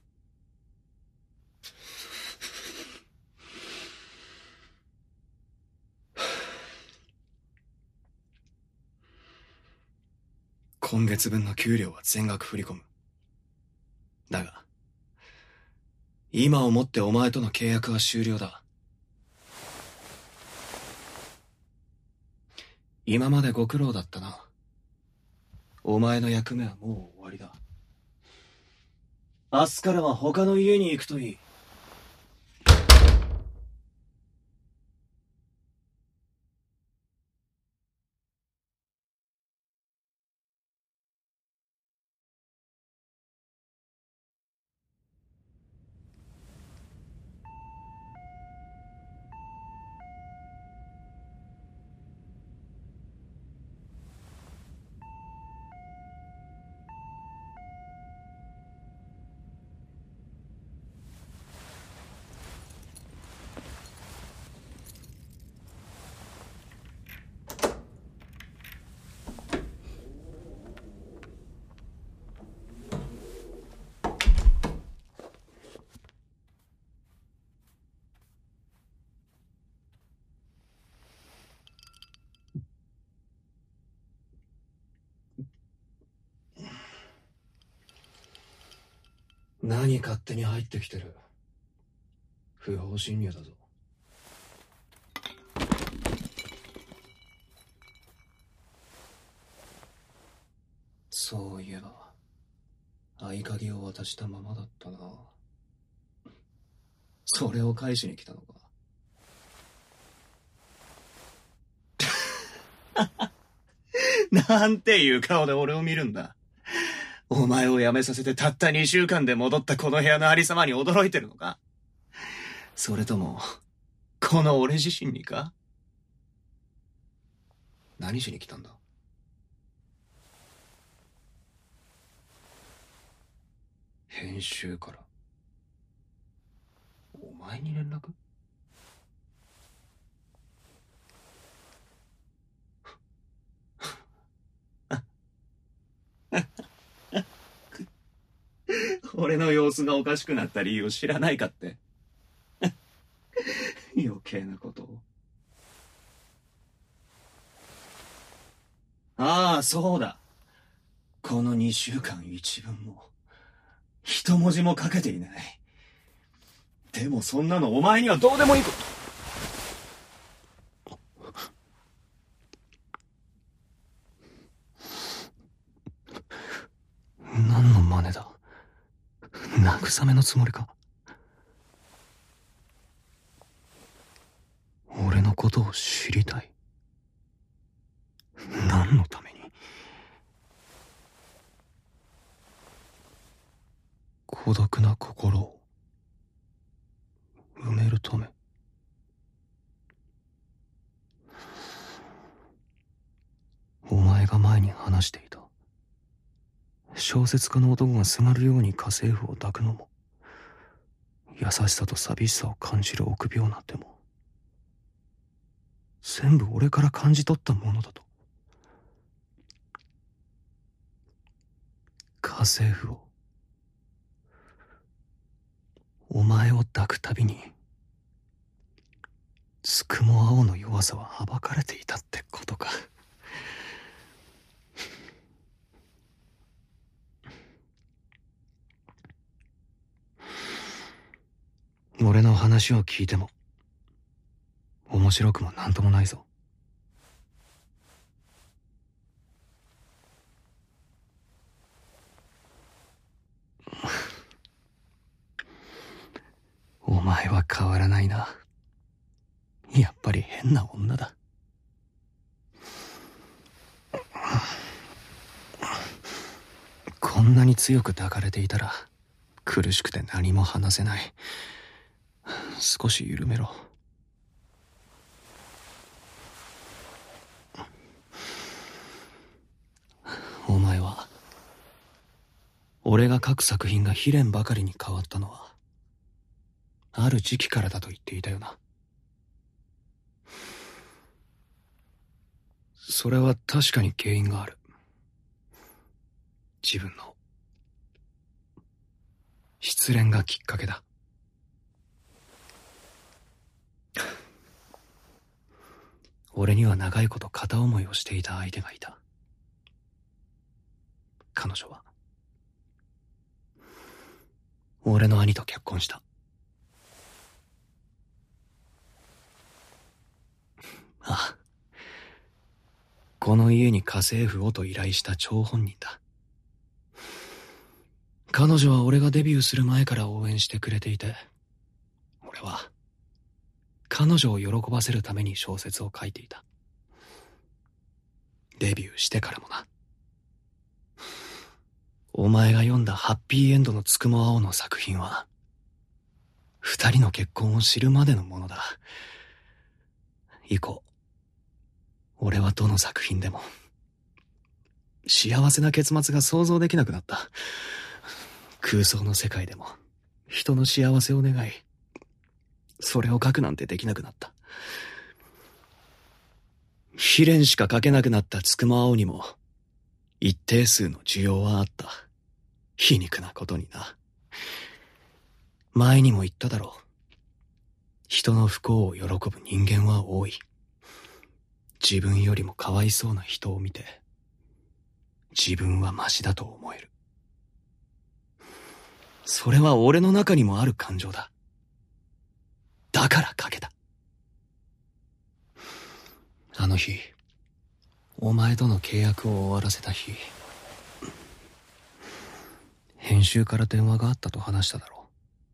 今月分の給料は全額振り込む。だが、今をもってお前との契約は終了だ。今までご苦労だったな。お前の役目はもう終わりだ。明日からは他の家に行くといい。何勝手に入ってきてる。不法侵入だぞ。そういえば合鍵を渡したままだったな。それを返しに来たのか。なんていう顔で俺を見るんだ。お前を辞めさせてたったにしゅうかんで戻ったこの部屋のありさまに驚いてるのか？それともこの俺自身にか？何しに来たんだ？編集からお前に連絡？俺の様子がおかしくなった理由を知らないかって。余計なことを。ああ、そうだ。このにしゅうかん一文も一文字も書けていない。でもそんなのお前にはどうでもいいこと。何の真似だ。慰めのつもりか。俺のことを知りたい。何のために？孤独な心を埋めるため。お前が前に話していた小説家の男がすがるように家政婦を抱くのも、優しさと寂しさを感じる臆病なんても、全部俺から感じ取ったものだと。家政婦を、お前を抱くたびにつくも青の弱さははばかれていたってことか。俺の話を聞いても面白くもなんともないぞ。お前は変わらないな。 やっぱり変な女だ。こんなに強く抱かれていたら苦しくて何も話せない。少し緩めろ。お前は俺が書く作品が悲恋ばかりに変わったのはある時期からだと言っていたよな。それは確かに原因がある。自分の失恋がきっかけだ。俺には長いこと片思いをしていた相手がいた。彼女は俺の兄と結婚した。ああ、この家に家政婦をと依頼した張本人だ。彼女は俺がデビューする前から応援してくれていて、俺は彼女を喜ばせるために小説を書いていた。デビューしてからもな。お前が読んだハッピーエンドのつくも青の作品は二人の結婚を知るまでのものだ。以降俺はどの作品でも幸せな結末が想像できなくなった。空想の世界でも人の幸せを願い、それを書くなんてできなくなった。悲恋しか書けなくなったつくも青にも一定数の需要はあった。皮肉なことにな。前にも言っただろう。人の不幸を喜ぶ人間は多い。自分よりもかわいそうな人を見て自分はマシだと思える。それは俺の中にもある感情だ。だから書けた。あの日お前との契約を終わらせた日、編集から電話があったと話しただろう。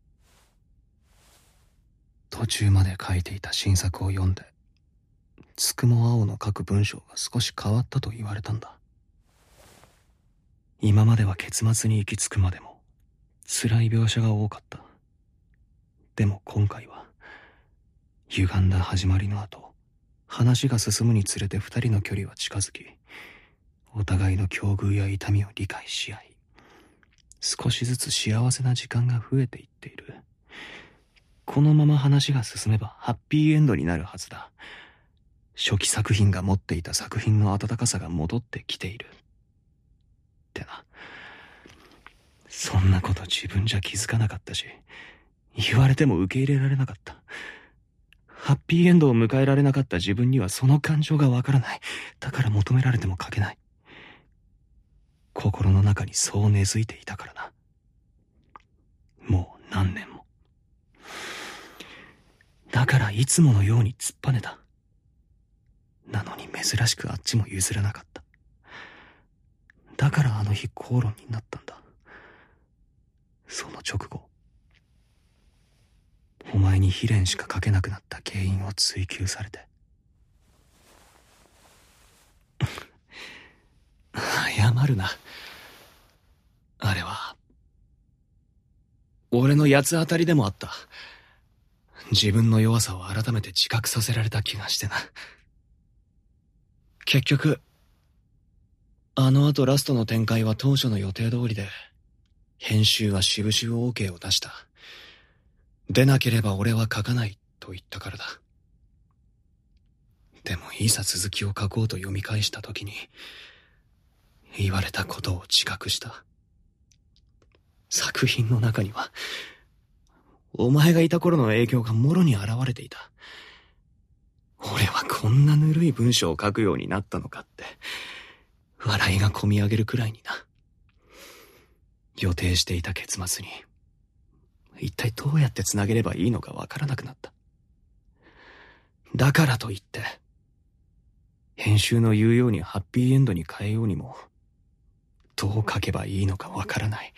途中まで書いていた新作を読んでつくも青の書く文章が少し変わったと言われたんだ。今までは結末に行き着くまでも辛い描写が多かった。でも今回は歪んだ始まりの後、話が進むにつれて二人の距離は近づき、お互いの境遇や痛みを理解し合い、少しずつ幸せな時間が増えていっている。このまま話が進めばハッピーエンドになるはずだ。初期作品が持っていた作品の温かさが戻ってきているってな。そんなこと自分じゃ気づかなかったし、言われても受け入れられなかった。ハッピーエンドを迎えられなかった自分にはその感情がわからない。だから求められても書けない。心の中にそう根付いていたからな。もう何年も。だからいつものように突っぱねた。なのに珍しくあっちも譲らなかった。だからあの日口論になったんだ。その直後、お前に悲恋しか書けなくなった原因を追求されて。謝るな。あれは俺の八つ当たりでもあった。自分の弱さを改めて自覚させられた気がしてな。結局あの後ラストの展開は当初の予定通りで、編集はしぶしぶ OK を出した。出なければ俺は書かないと言ったからだ。でもいざ続きを書こうと読み返した時に言われたことを自覚した。作品の中にはお前がいた頃の影響がもろに現れていた。俺はこんなぬるい文章を書くようになったのかって笑いがこみ上げるくらいにな。予定していた結末に一体どうやってつなげればいいのかわからなくなった。だからといって編集の言うようにハッピーエンドに変えようにもどう書けばいいのかわからない。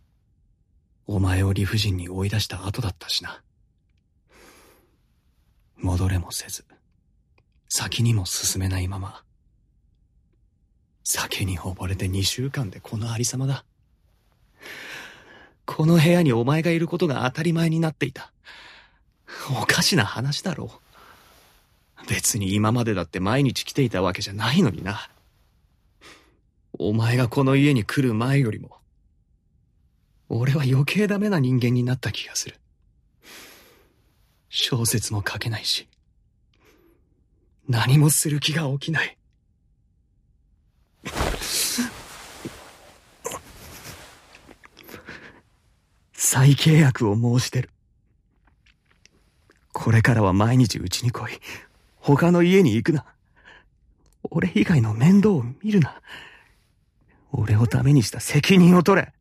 お前を理不尽に追い出した後だったしな。 戻れもせず、先にも進めないまま、酒に溺れて二週間でこのありさまだ。この部屋にお前がいることが当たり前になっていた。おかしな話だろう。別に今までだって毎日来ていたわけじゃないのにな。お前がこの家に来る前よりも、俺は余計ダメな人間になった気がする。小説も書けないし、何もする気が起きない。再契約を申し出る。これからは毎日うちに来い。他の家に行くな。俺以外の面倒を見るな。俺をダメにした責任を取れ。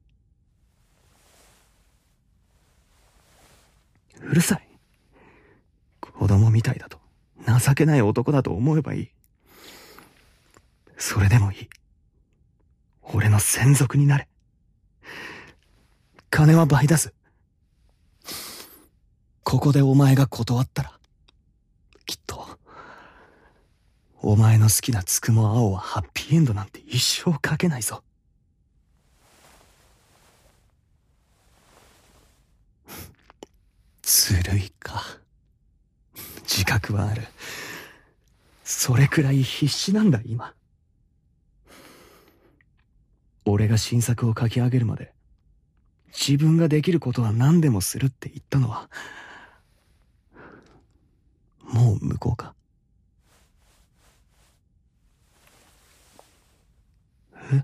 うるさい。子供みたいだと、情けない男だと思えばいい。それでもいい。俺の専属になれ。金は倍出す。ここでお前が断ったら、きっと、お前の好きなつくも青はハッピーエンドなんて一生書けないぞ。ずるいか。自覚はある。それくらい必死なんだ、今。俺が新作を書き上げるまで、自分ができることは何でもするって言ったのは、もう向こうか。え？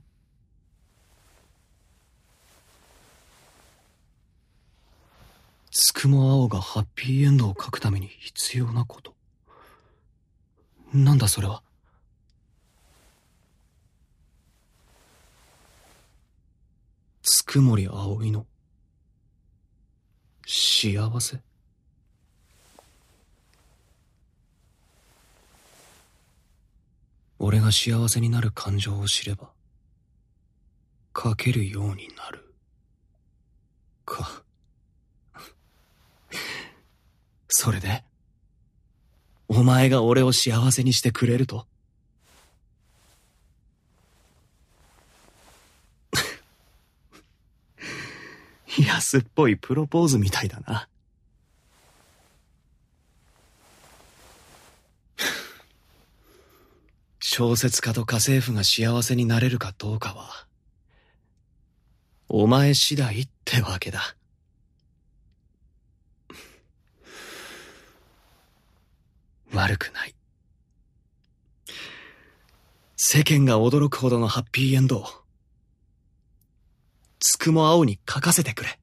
つくも青がハッピーエンドを書くために必要なこと。なんだそれは。つくもり葵の幸せ。俺が幸せになる感情を知れば書けるようになるか。それでお前が俺を幸せにしてくれると。安っぽいプロポーズみたいだな。小説家と家政婦が幸せになれるかどうかは、お前次第ってわけだ。悪くない。世間が驚くほどのハッピーエンドを、つくも青に書かせてくれ。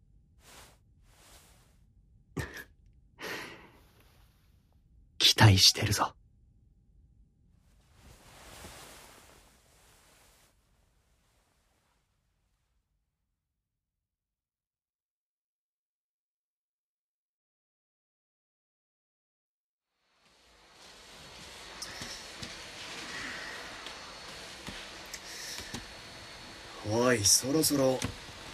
期待してるぞ。おい、そろそろ。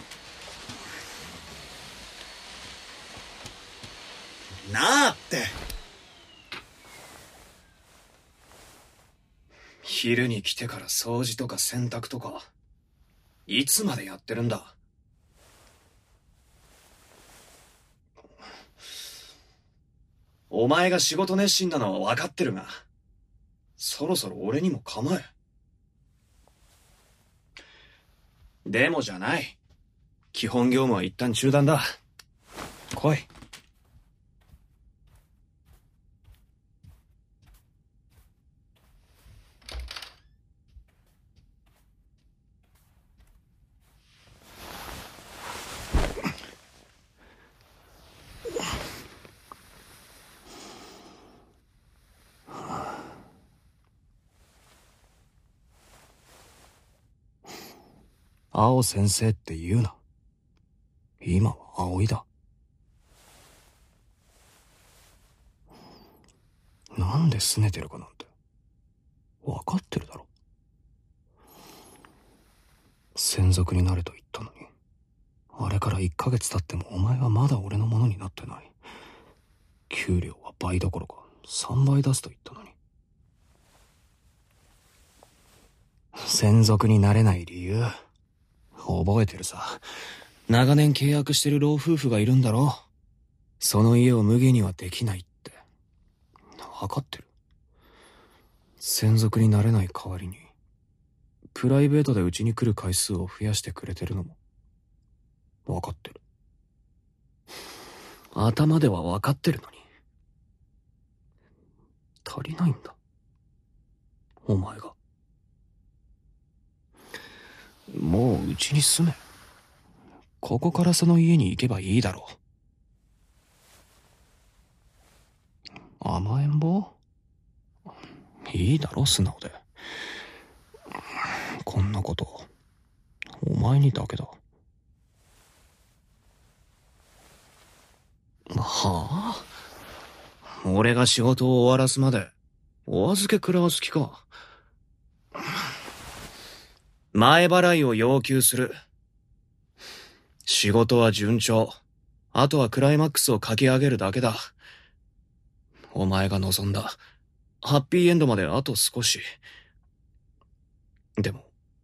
なあって。昼に来てから掃除とか洗濯とか、いつまでやってるんだ。お前が仕事熱心なのは分かってるが、そろそろ俺にも構え。でもじゃない。基本業務は一旦中断だ。来い。青先生って言うな。今は葵だ。なんで拗ねてるかなんて分かってるだろ。専属になれと言ったのに、あれからいっかげつ経ってもお前はまだ俺のものになってない。給料は倍どころかさんばい出すと言ったのに。専属になれない理由覚えてるさ。長年契約してる老夫婦がいるんだろ。その家を無下にはできないって分かってる。専属になれない代わりにプライベートでうちに来る回数を増やしてくれてるのも分かってる。頭では分かってるのに足りないんだ、お前が。もううちに住め。ここからその家に行けばいいだろう。甘えん坊？いいだろ、素直で。こんなことお前にだけだ。はあ？俺が仕事を終わらすまでお預け食らわす気か。前払いを要求する。仕事は順調。あとはクライマックスを書き上げるだけだ。お前が望んだハッピーエンドまであと少し。でも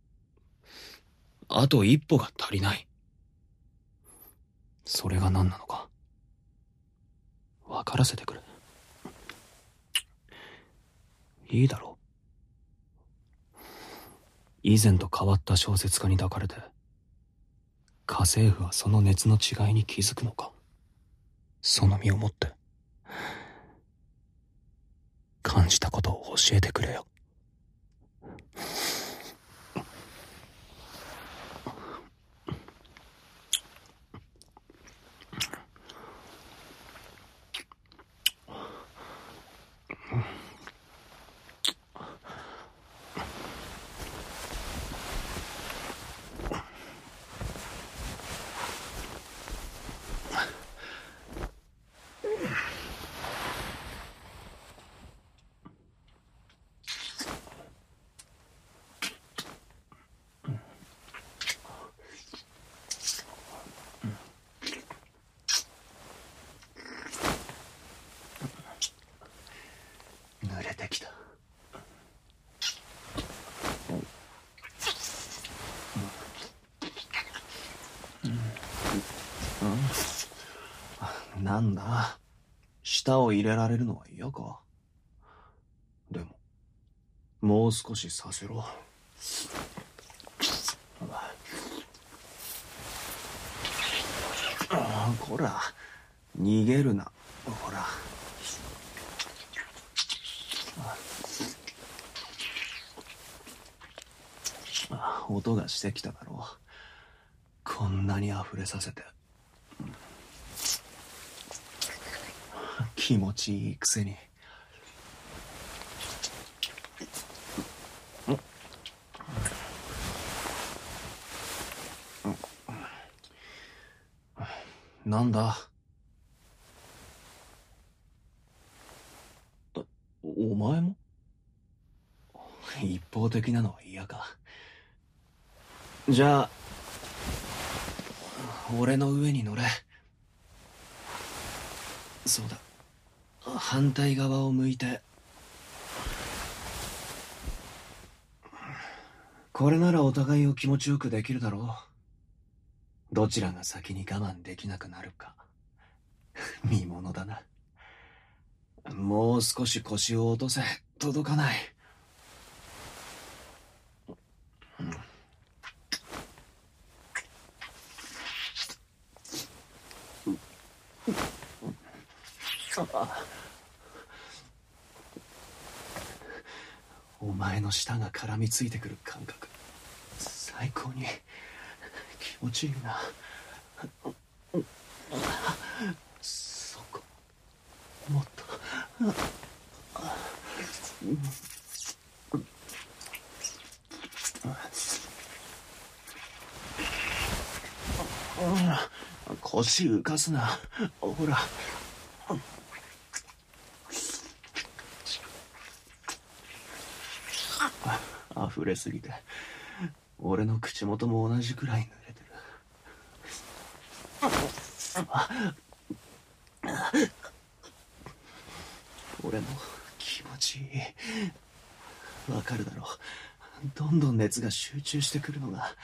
あと一歩が足りない。それが何なのか分からせてくれ。いいだろう。以前と変わった小説家に抱かれて家政婦はその熱の違いに気づくのか。その身をもって感じたことを教えてくれよ。濡れてきた。なんだ、舌を入れられるのは嫌か。でももう少しさせろ。あ、こら逃げるな。ほら音がしてきただろう。こんなに溢れさせて。気持ちいいくせに。なんだ？お前も？一方的なのは嫌か。じゃあ俺の上に乗れ。そうだ、反対側を向いて。これならお互いを気持ちよくできるだろう。どちらが先に我慢できなくなるか見ものだな。もう少し腰を落とせ。届かない。お前の舌が絡みついてくる感覚、最高に気持ちいいな。そこもっと。腰浮かすな。ほら溢れすぎて俺の口元も同じくらい濡れてる。 しい。わかるだろう。どんどん熱が集中してくるのが。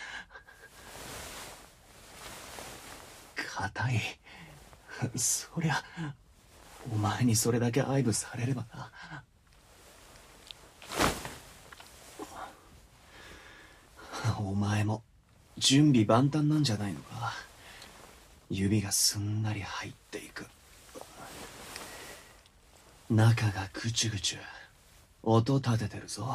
硬い。そりゃ、お前にそれだけ愛撫されればな。お前も準備万端なんじゃないのか。指がすんなり入っていく。中がぐちゅぐちゅ音立ててるぞ。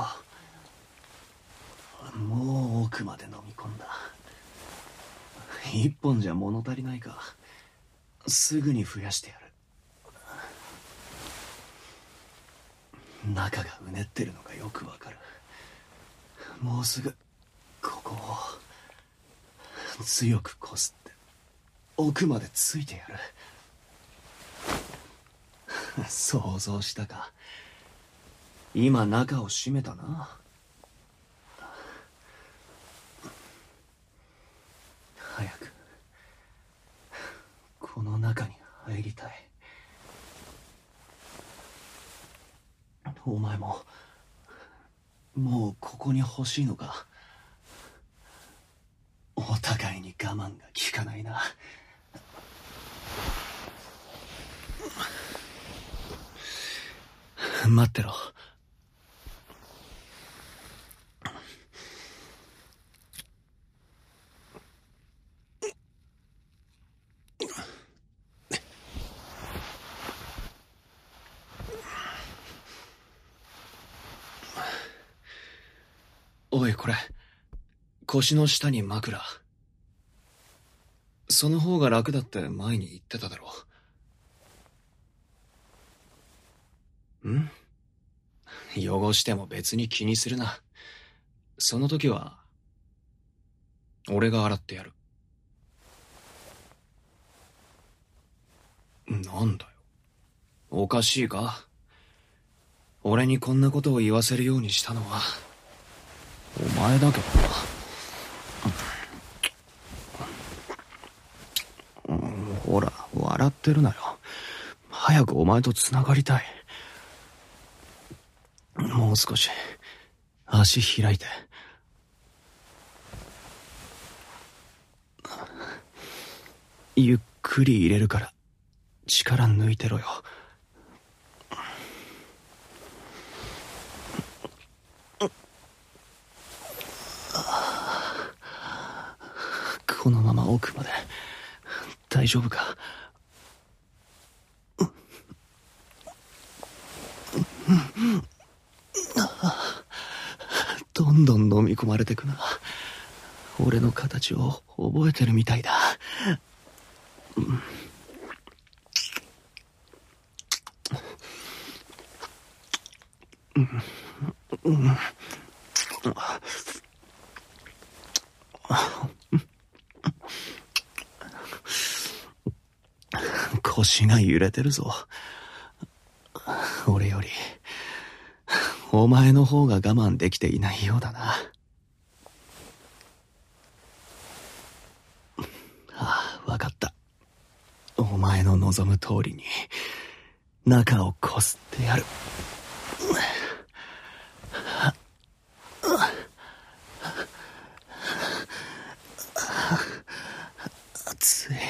もう奥まで飲み込んだ。一本じゃ物足りないか。すぐに増やしてやる。中がうねってるのがよくわかる。もうすぐここを強くこすって奥までついてやる。想像したか。今中を閉めたな。早くこの中に入りたい。お前ももうここに欲しいのか。お互いに我慢が効かないな。待ってろ。おい、これ腰の下に枕。その方が楽だって前に言ってただろう。ん？汚しても別に気にするな。その時は俺が洗ってやる。なんだよ、おかしいか？俺にこんなことを言わせるようにしたのはお前だけどな。うん、ほら笑ってるなよ。早くお前と繋がりたい。もう少し足開いて。ゆっくり入れるから力抜いてろよ。このまま奥まで大丈夫か？どんどん飲み込まれてくな。俺の形を覚えてるみたいだ。うんうん、腰が揺れてるぞ。俺よりお前の方が我慢できていないようだな。ああ、わかった。お前の望む通りに中をこすってやる。熱い。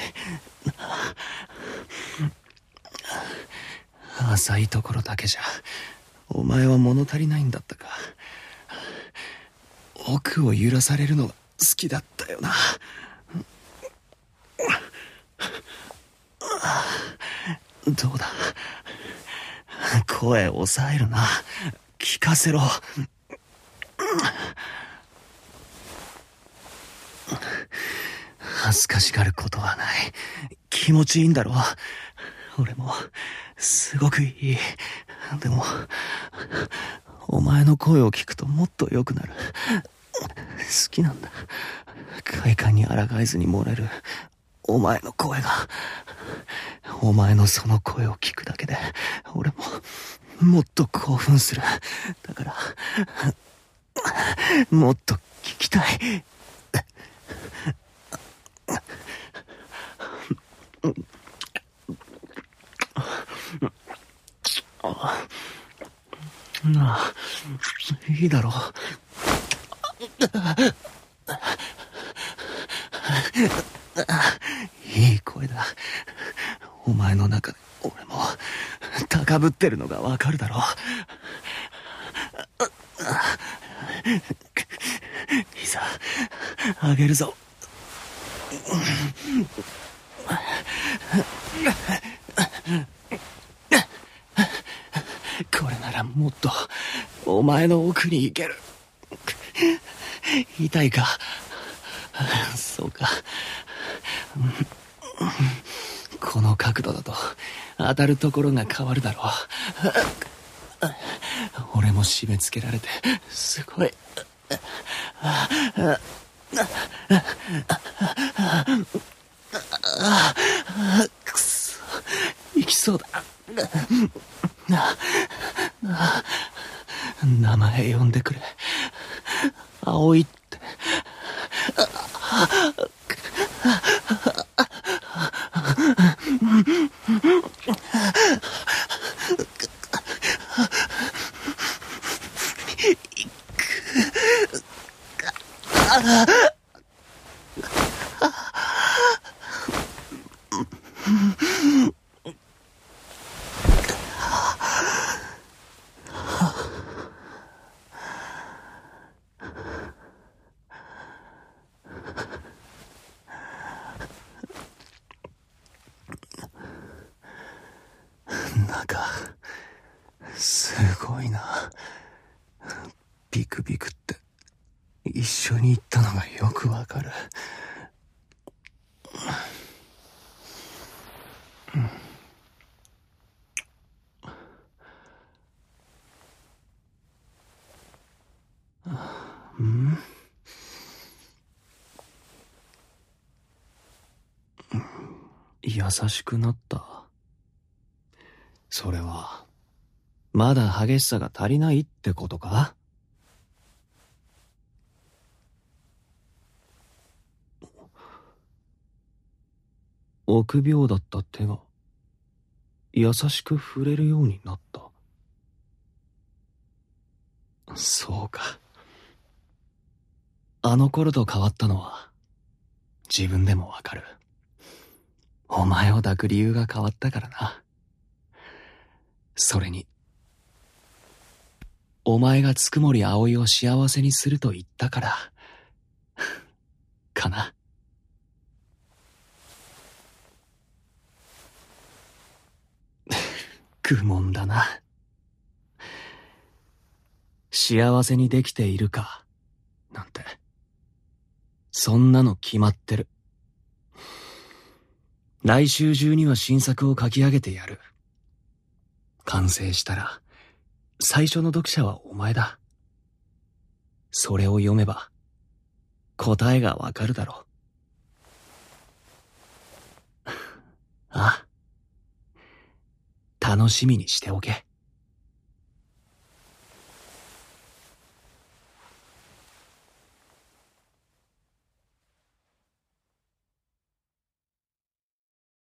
浅いところだけじゃお前は物足りないんだったか。奥を揺らされるのが好きだったよな。どうだ、声抑えるな。聞かせろ。恥ずかしがることはない。気持ちいいんだろう。俺もすごくいい。でもお前の声を聞くともっと良くなる。好きなんだ。快感に抗えずに漏れるお前の声が。お前のその声を聞くだけで俺ももっと興奮する。だからもっと聞きたい。 ああ、いいだろう。いい声だ。お前の中で俺も高ぶってるのがわかるだろう。いざあげるぞ。これならもっとお前の奥に行ける。痛いか。そうか。この角度だと当たるところが変わるだろう。俺も締め付けられてすごい。くそ、行きそうだ。名前呼んでくれ。葵って。なんかすごいな。ビクビクって一緒に行ったのがよくわかる。うん、優しくなった。それはまだ激しさが足りないってことか？臆病だった手が優しく触れるようになった。そうか。あの頃と変わったのは自分でもわかる。お前を抱く理由が変わったからな。それにお前がつくもり葵を幸せにすると言ったからかな。愚問だな。幸せにできているかなんて、そんなの決まってる。来週中には新作を書き上げてやる。完成したら最初の読者はお前だ。それを読めば答えがわかるだろう。ああ、楽しみにしておけ。